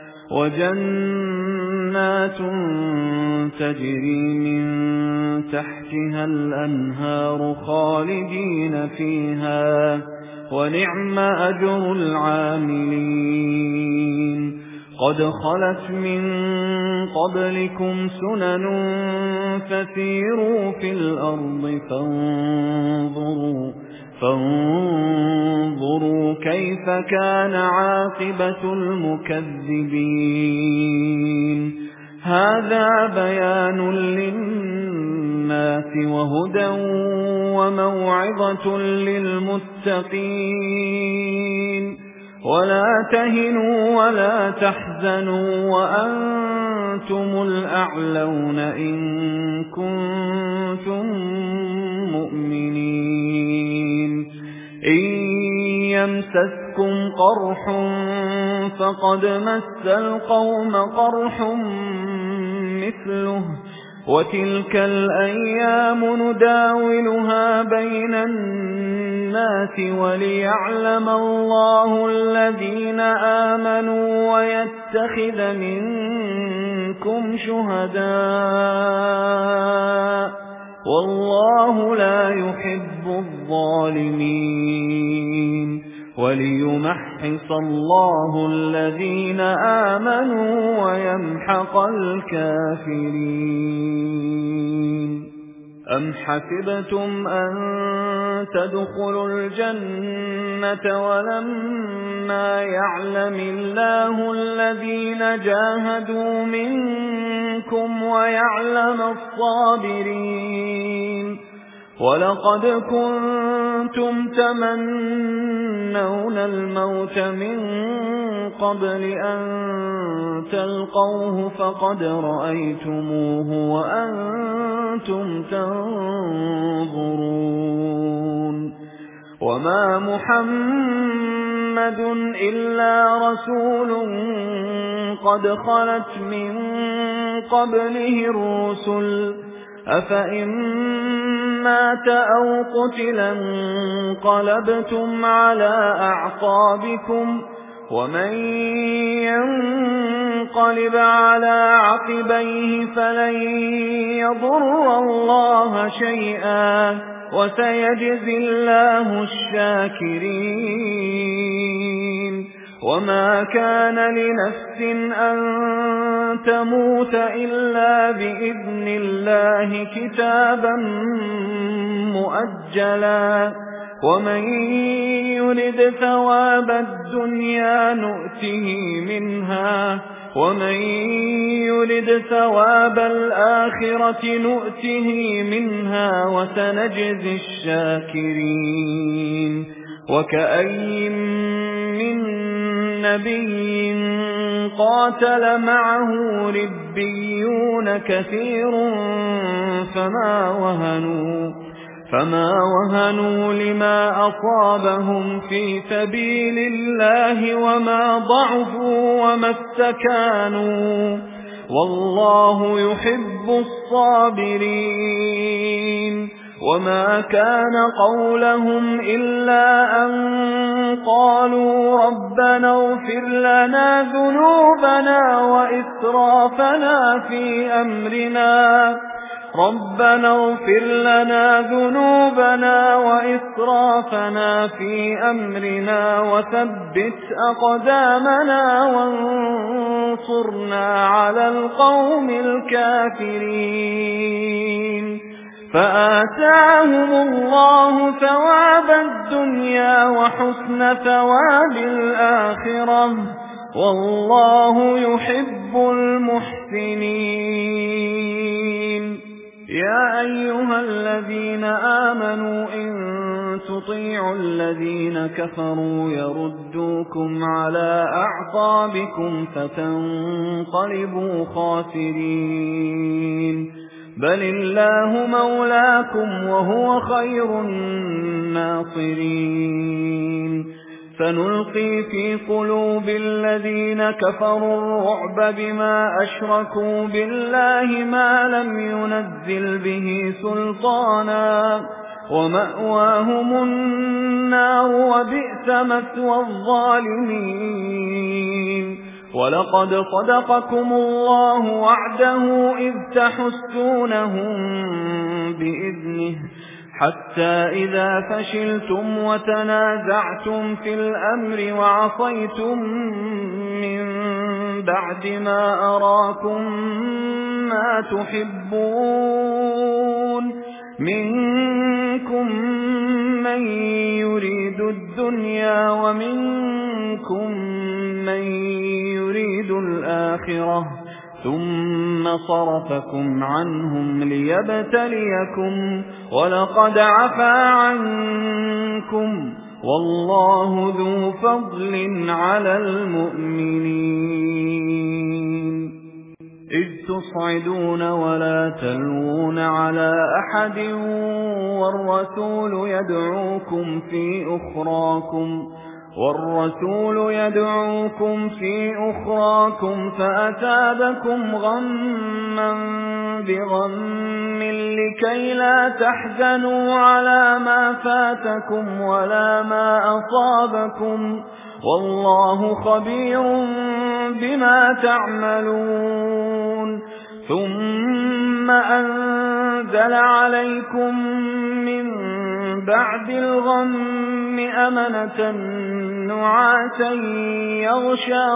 وجنات تجري من تحتها الأنهار خالدين فيها ونعم أجر العاملين قد خلت من قبلكم سنن فسيروا في الأرض فانظروا فانظروا كيف كان عاقبة المكذبين هذا بيان للناس وهدى وموعظة للمتقين ولا تهنوا ولا تحزنوا وأنتم الأعلون إن كنتم مؤمنين إن يمسسكم قرح فقد مس القوم قرح مثله وتلك الأيام نداولها بين الناس وليعلم الله الذين آمنوا ويتخذ منكم شهداء والله لا يحب الظالمين وليمحص الله الذين آمنوا ويمحق الكافرين أم حسبتم أن تدخلوا الجنة ولما يعلم الله الذين جاهدوا منكم ويعلم الصابرين ولقد كنتم تمنون الموت من قبل أن تلقوه فقد رأيتموه وأنتم تنظرون وما محمد إلا رسول قد خلت من قبله الرسل أفإن مات أو قتلا انقلبتم على أعقابكم ومن ينقلب على عقبيه فلن يضر الله شيئا وسيجزي الله الشاكرين وما كان لنفس أن تموت إلا بإذن الله كتابا مؤجلا ومن يرد ثواب الدنيا نؤته منها ومن يرد ثواب الآخرة نؤته منها وسنجزي الشاكرين وكأين من نبي قاتل معه ربيون كثير فما وهنوا فما وهنوا لما أصابهم في سبيل الله وما ضعفوا وما استكانوا والله يحب الصابرين وما كان قولهم إلا أن قالوا ربنا اغفر لنا ذنوبنا وإسرافنا في أمرنا ربنا اغفر لنا ذنوبنا وإسرافنا في أمرنا وثبت أقدامنا وانصرنا على القوم الكافرين فآتاهم الله ثواب الدنيا وحسن ثواب الآخرة والله يحب المحسنين يا أيها الذين آمنوا إن تطيعوا الذين كفروا يردوكم على أعقابكم فتنقلبوا خاسرين بل الله مولاكم وهو خير الناصرين سنلقي في قلوب الذين كفروا الرعب بما أشركوا بالله ما لم ينزل به سلطانا ومأواهم النار وبئس مثوى الظالمين ولقد صدقكم الله وعده إذ تحسونهم بإذنه حتى إذا فشلتم وتنازعتم في الأمر وعصيتم من بعد ما أراكم ما تحبون منكم من يريد الدنيا ومنكم من يريد الآخرة ثم صرفكم عنهم ليبتليكم ولقد عفا عنكم والله ذو فضل على المؤمنين إذ تصعدون ولا تلوون على أحد والرسول يدعوكم في أخراكم والرسول يدعوكم في أخراكم فأثابكم غما بغم لكي لا تحزنوا على ما فاتكم ولا ما أصابكم والله خبير بما تعملون ثم أنزل عليكم من بعد الغم أمنة نعاسا يغشى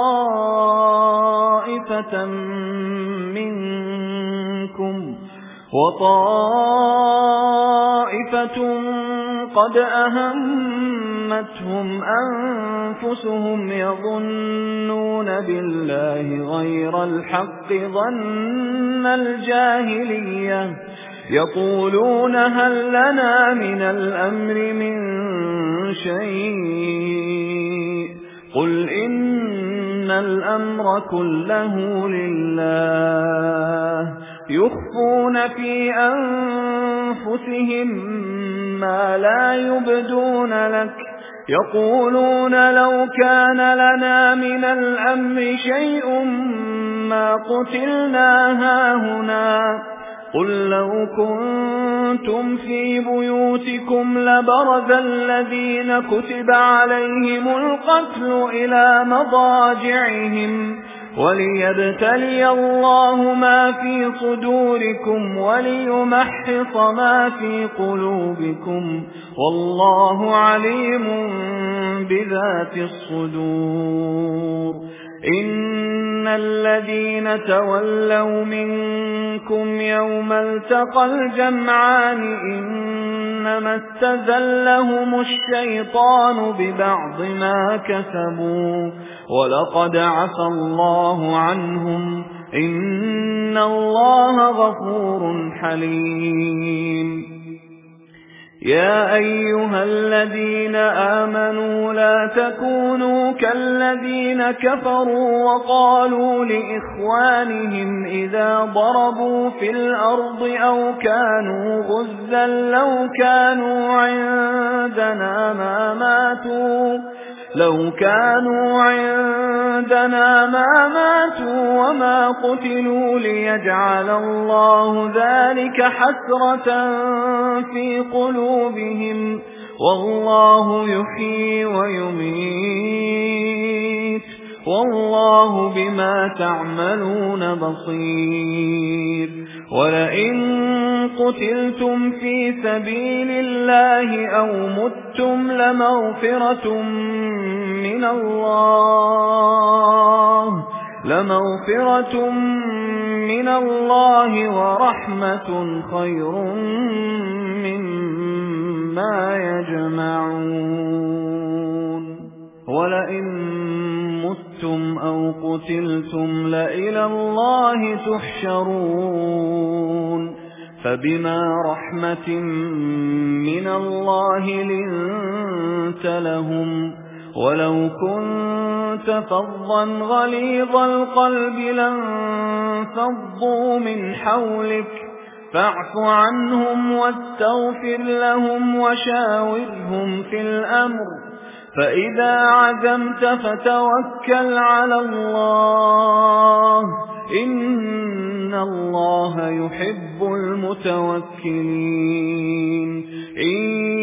طائفة منكم وطائفة قد أهمتهم أنفسهم يظنون بالله غير الحق ظن الجاهلية يقولون هل لنا من الأمر من شيء قل إن الأمر كله لله يخفون في أنفسهم ما لا يبدون لك يقولون لو كان لنا من الأمر شيء ما قتلنا هاهنا قل لو كنتم في بيوتكم لبرز الذين كتب عليهم القتل إلى مضاجعهم وليبتلي الله ما في صدوركم وليمحص ما في قلوبكم والله عليم بذات الصدور إن الذين تولوا منكم يوم التقى الجمعان إنما استزلهم الشيطان ببعض ما كسبوا ولقد عفى الله عنهم إن الله غفور حليم يا أيها الذين آمنوا لا تكونوا كالذين كفروا وقالوا لإخوانهم إذا ضربوا في الأرض أو كانوا غزا لو كانوا عندنا ما ماتوا لو كانوا عندنا ما ماتوا وما قتلوا ليجعل الله ذلك حسرة في قلوبهم والله يحيي ويميت والله بما تعملون بصير ولئن قتلتم في سبيل الله أو متم لمغفرة من الله لمغفرة من الله ورحمة خير مما يجمعون ولئن متم أو قتلتم لإلى الله تحشرون فبما رحمة من الله لنت لهم ولو كنت فظا غليظ القلب لانفضوا من حولك فاعف عنهم واستغفر لهم وشاورهم في الأمر فإذا عزمت فتوكل على الله إن الله يحب المتوكلين إن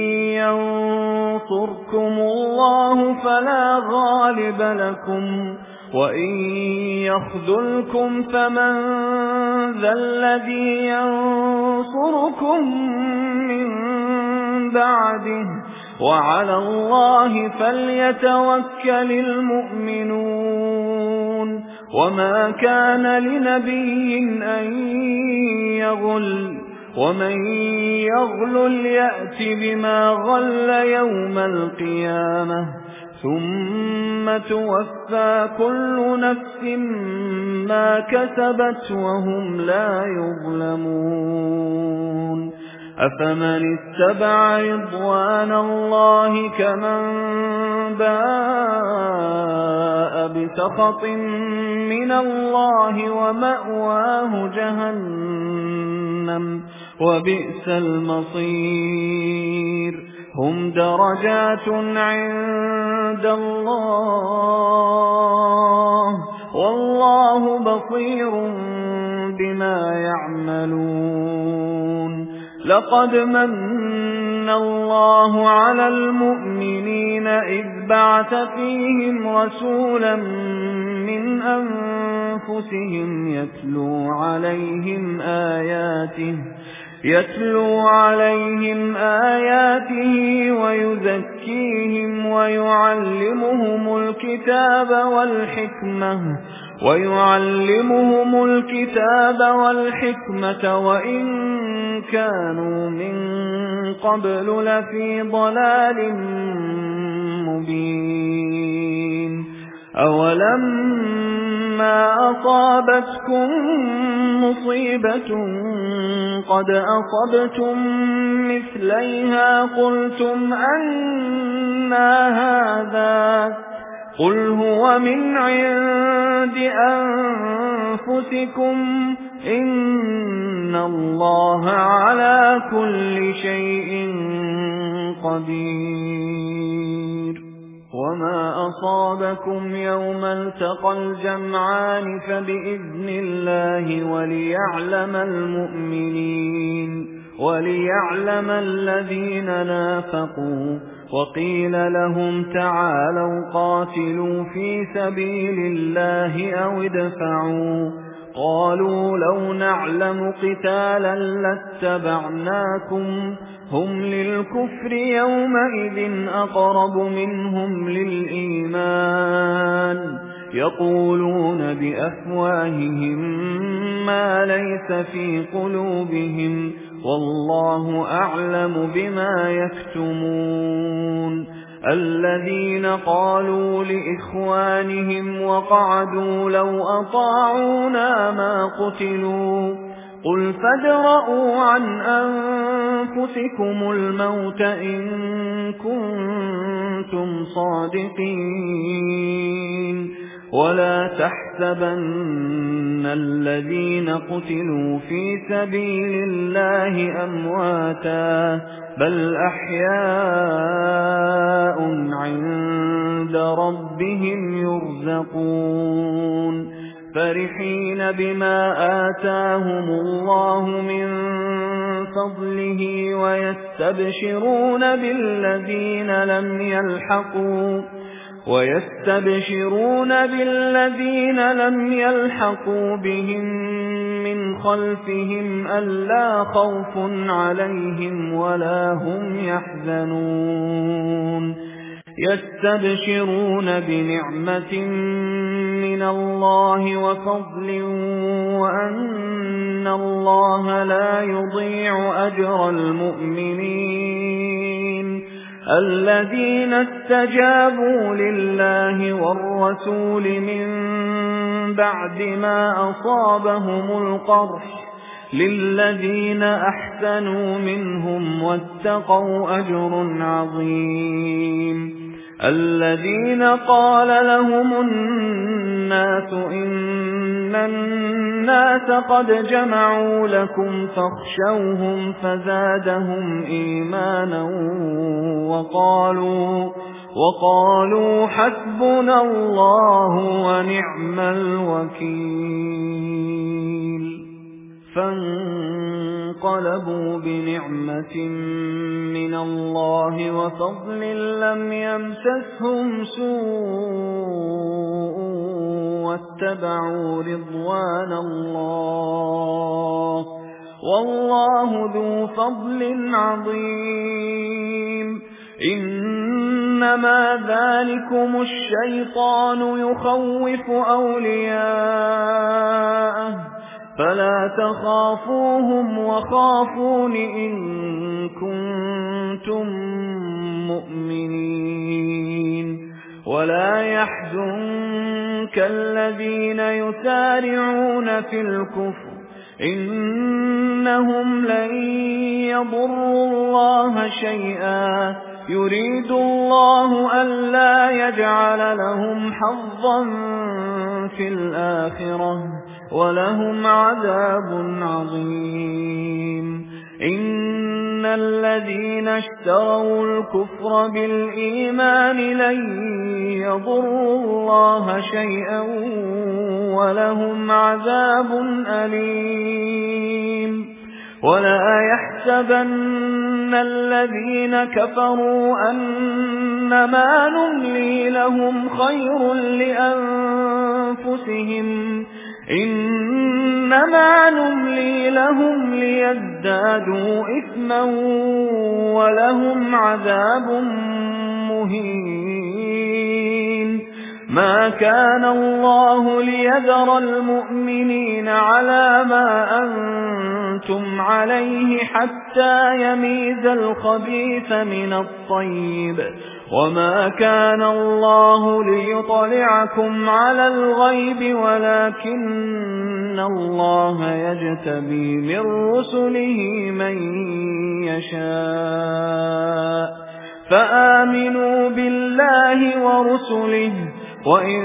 ينصركم الله فلا غالب لكم وإن يخذلكم فمن ذا الذي ينصركم من بعده وعلى الله فليتوكل المؤمنون وما كان لنبي أن يغل ومن يغل يأت بما غل يوم القيامة ثم توفى كل نفس ما كسبت وهم لا يظلمون أفمن اتبع رضوان الله كمن باء بسخط من الله ومأواه جهنم وبئس المصير هم درجات عند الله والله بصير بما يعملون لقد من الله على المؤمنين إذ بعث فيهم رسولا من أنفسهم يتلو عليهم آياته يتلو عليهم آياته ويزكيهم ويعلمهم الكتاب والحكمة ويعلمهم الكتاب والحكمة وإن كانوا من قبل لفي ضلال مبين أولما أصابتكم مصيبة قد أصبتم مثليها قلتم أنى هذا قل هو من عند أنفسكم إن الله على كل شيء قدير وما أصابكم يوم التقى الجمعان فبإذن الله وليعلم المؤمنين وليعلم الذين نافقوا وقيل لهم تعالوا قاتلوا في سبيل الله أو ادفعوا قالوا لو نعلم قتالا لاتبعناكم هم للكفر يومئذ أقرب منهم للإيمان يقولون بأفواههم ما ليس في قلوبهم والله أعلم بما يكتمون الذين قالوا لإخوانهم وقعدوا لو أطاعونا ما قتلوا قل فادرءوا عن أنفسكم الموت إن كنتم صادقين ولا تحسبن الذين قتلوا في سبيل الله أمواتا بل أحياء عند ربهم يرزقون فرحين بما آتاهم الله من فضله ويستبشرون بالذين لم يلحقوا ويستبشرون بالذين لم يلحقوا بهم من خلفهم ألا خوف عليهم ولا هم يحزنون يستبشرون بنعمة من الله وفضل وأن الله لا يضيع أجر المؤمنين الذين استجابوا لله والرسول من بعد ما أصابهم القرح للذين أحسنوا منهم واتقوا أجر عظيم الذين قال لهم الناس إن الناس قد جمعوا لكم فاخشوهم فزادهم إيمانا وقالوا وقالوا حسبنا الله ونعم الوكيل فانقلبوا بنعمة من الله وفضل لم يمسسهم سوء واتبعوا رضوان الله والله ذو فضل عظيم إنما ذلكم الشيطان يخوف أولياءه فلا تخافوهم وخافون إن كنتم مؤمنين ولا يحزنك الذين يسارعون في الكفر إنهم لن يضروا الله شيئا يريد الله ألا يجعل لهم حظا في الآخرة ولهم عذاب عظيم إن الذين اشتروا الكفر بالإيمان لن يضروا الله شيئا ولهم عذاب أليم ولا يحسبن الذين كفروا أنما نملي لهم خير لأنفسهم إنما نملي لهم ليزدادوا إثما ولهم عذاب مهين ما كان الله ليذر المؤمنين على ما أنتم عليه حتى يميز الخبيث من الطيب وما كان الله ليطلعكم على الغيب ولكن الله يجتبي من رسله من يشاء فآمنوا بالله ورسله وإن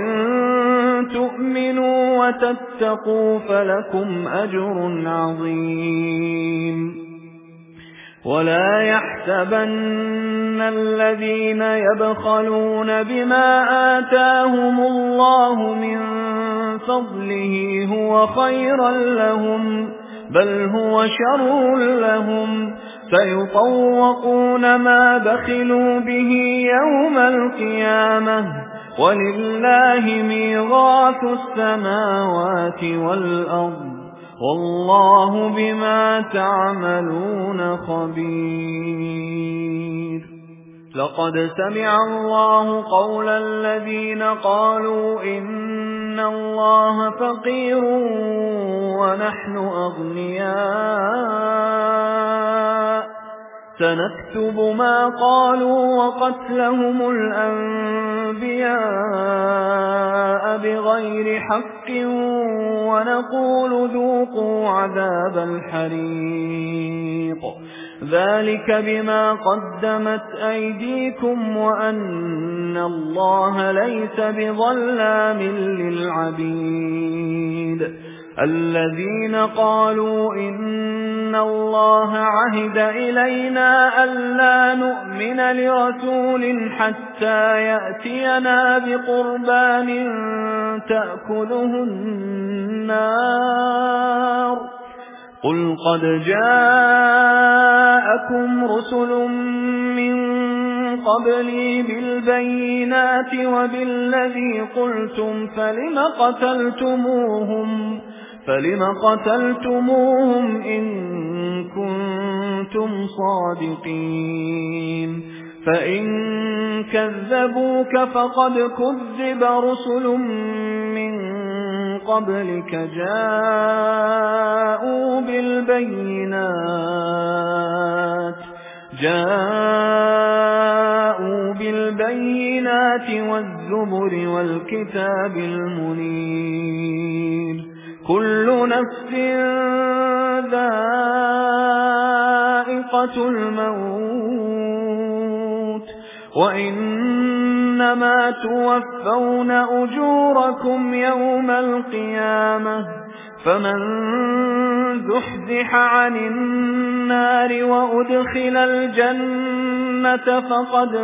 تؤمنوا وتتقوا فلكم أجر عظيم ولا يحسبن الذين يبخلون بما آتاهم الله من فضله هو خيرا لهم بل هو شر لهم سيطوقون ما بخلوا به يوم القيامة ولله ميراث السماوات والأرض والله بما تعملون خبير لقد سمع الله قول الذين قالوا إن الله فقير ونحن أغنياء سنكتب ما قالوا وقتلهم الأنبياء بغير حق ونقول ذوقوا عذاب الحريق ذلك بما قدمت أيديكم وأن الله ليس بظلام للعبيد الذين قالوا إن الله عهد إلينا ألا نؤمن لرسول حتى يأتينا بقربان تأكله النار قل قد جاءكم رسل من قبلي بالبينات وبالذي قلتم فلم قتلتموهم فلم قتلتموهم إن كنتم صادقين فإن كذبوك فقد كذب رسل من قبلك جاءوا بالبينات جاءوا بالبينات والزبر والكتاب المنير كل نفس ذائقة الموت وإنما توفون أجوركم يوم القيامة فمن زحزح عن النار وأدخل الجنة فقد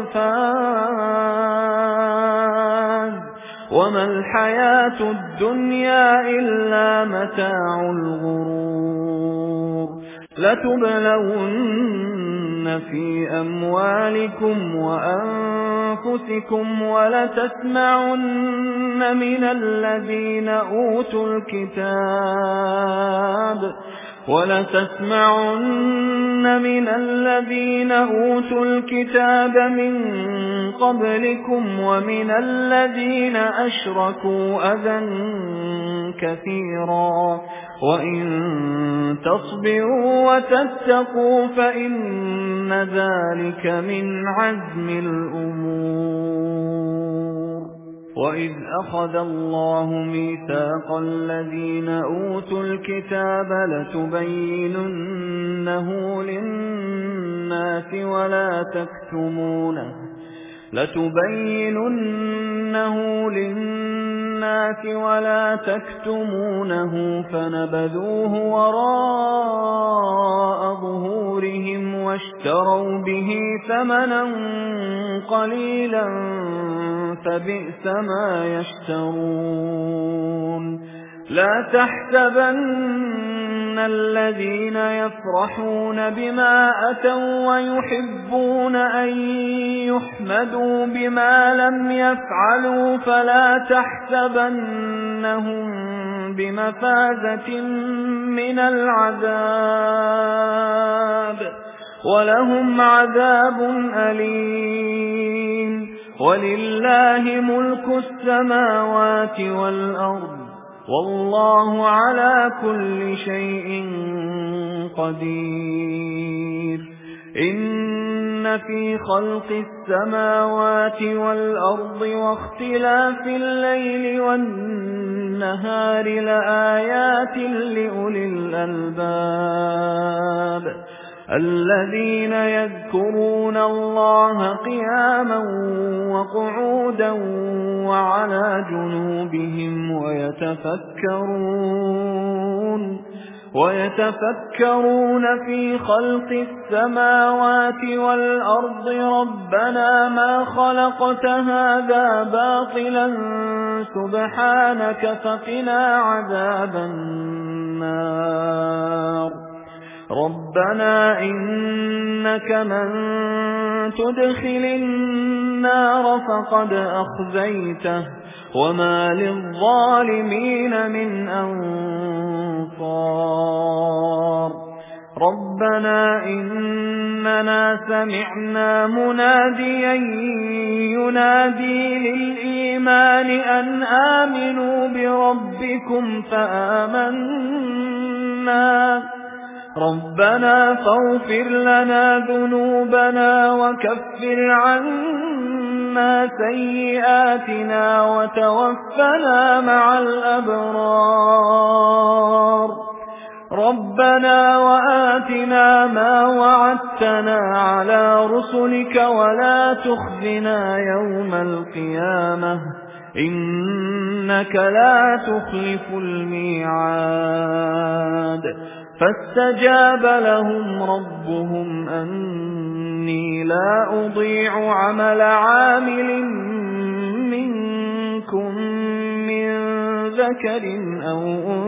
فاز وما الحياة الدنيا إلا متاع الغرور لتبلون في أموالكم وأنفسكم ولتسمعن من الذين أوتوا الكتاب وَلَتَسْمَعُنَّ مِنَ الَّذِينَ أُوتُوا الْكِتَابَ مِنْ قَبْلِكُمْ وَمِنَ الَّذِينَ أَشْرَكُوا أَذًى كَثِيرًا وَإِنْ تَصْبِرُوا وَتَتَّقُوا فَإِنَّ ذَلِكَ مِنْ عَزْمِ الْأُمُورِ وَإِذْ أَخَذَ اللَّهُ مِيثَاقَ الَّذِينَ أُوتُوا الْكِتَابَ لَتُبَيِّنُنَّهُ لِلنَّاسِ وَلَا تَكْتُمُونَهُ لَتُبَيِّنُنَّهُ لِلنَّاسِ وَلَا تَكْتُمُونَهُ فَنَبَذُوهُ وَرَاءَ ظُهُورِهِمْ وَاشْتَرَوْا بِهِ ثَمَنًا قَلِيلًا فَبِئْسَ مَا يَشْتَرُونَ لا تحسبن الذين يفرحون بما أتوا ويحبون أن يحمدوا بما لم يفعلوا فلا تحسبنهم بمفازة من العذاب ولهم عذاب أليم ولله ملك السماوات والأرض والله على كل شيء قدير إن في خلق السماوات والأرض واختلاف الليل والنهار لآيات لأولي الألباب الذين يذكرون الله قياما وقعودا وعلى جنوبهم ويتفكرون ويتفكرون في خلق السماوات والأرض ربنا ما خلقت هذا باطلا سبحانك فقنا عذاب النار ربنا إنك من تدخل النار فقد أخزيته وما للظالمين من أنصار ربنا إننا سمعنا مناديا ينادي للإيمان أن آمنوا بربكم فآمنا ربنا فاغفر لنا ذنوبنا وكفر عنا سيئاتنا وتوفنا مع الأبرار ربنا وآتنا ما وعدتنا على رسلك ولا تخزنا يوم القيامة إنك لا تخلف الميعاد فاستجاب لهم ربهم أني لا أضيع عمل عامل منكم من ذكر أو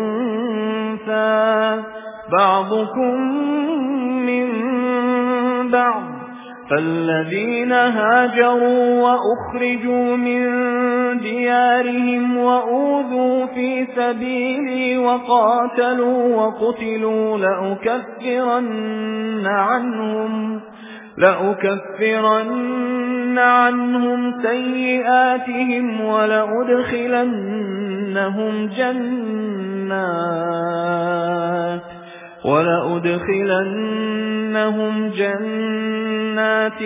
أنثى بعضكم من بعض فالذين هاجروا وأخرجوا من ديارهم وأوذوا في سبيلي وقاتلوا وقتلوا لأكفرن عنهم لأكفرن عنهم سيئاتهم ولأدخلنهم جنات ولأدخلنهم جنات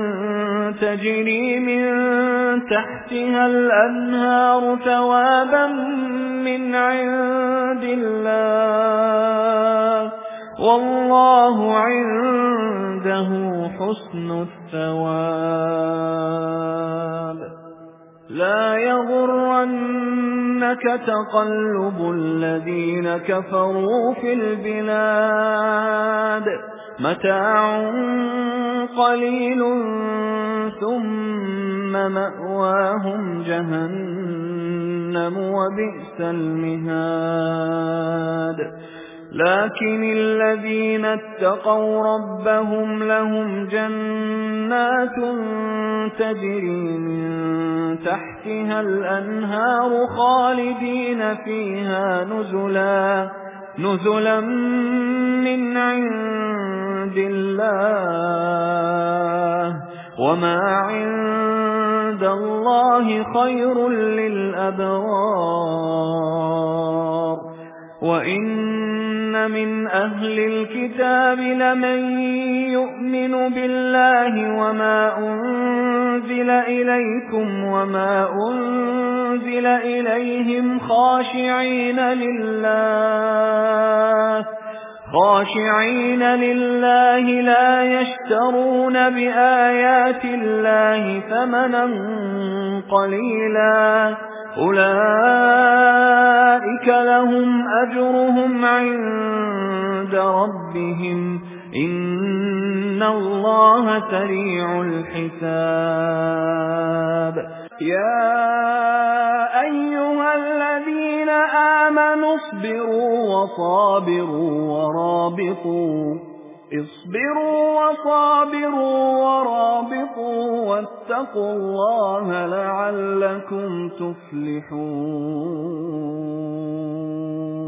تجري من تحتها الأنهار ثوابا من عند الله والله عنده حسن الثواب لا يغرنك تقلب الذين كفروا في البلاد متاع قليل ثم مأواهم جهنم وبئس المهاد لكن الذين اتقوا ربهم لهم جنات تجري من تحتها الأنهار خالدين فيها نزلا نزلا من عند الله وما عند الله خير للأبرار وإن من أهل الكتاب لمن يؤمن بالله وما أنزل إليكم وما أنزل إليهم خاشعين لله خاشعين لله لا يشترون بآيات الله ثمنا قليلا أولئك لهم أجرهم عند ربهم إن الله سريع الحساب يا أيها الذين آمنوا اصبروا وصابروا ورابطوا اصبروا وصابروا ورابطوا واتقوا الله لعلكم تفلحون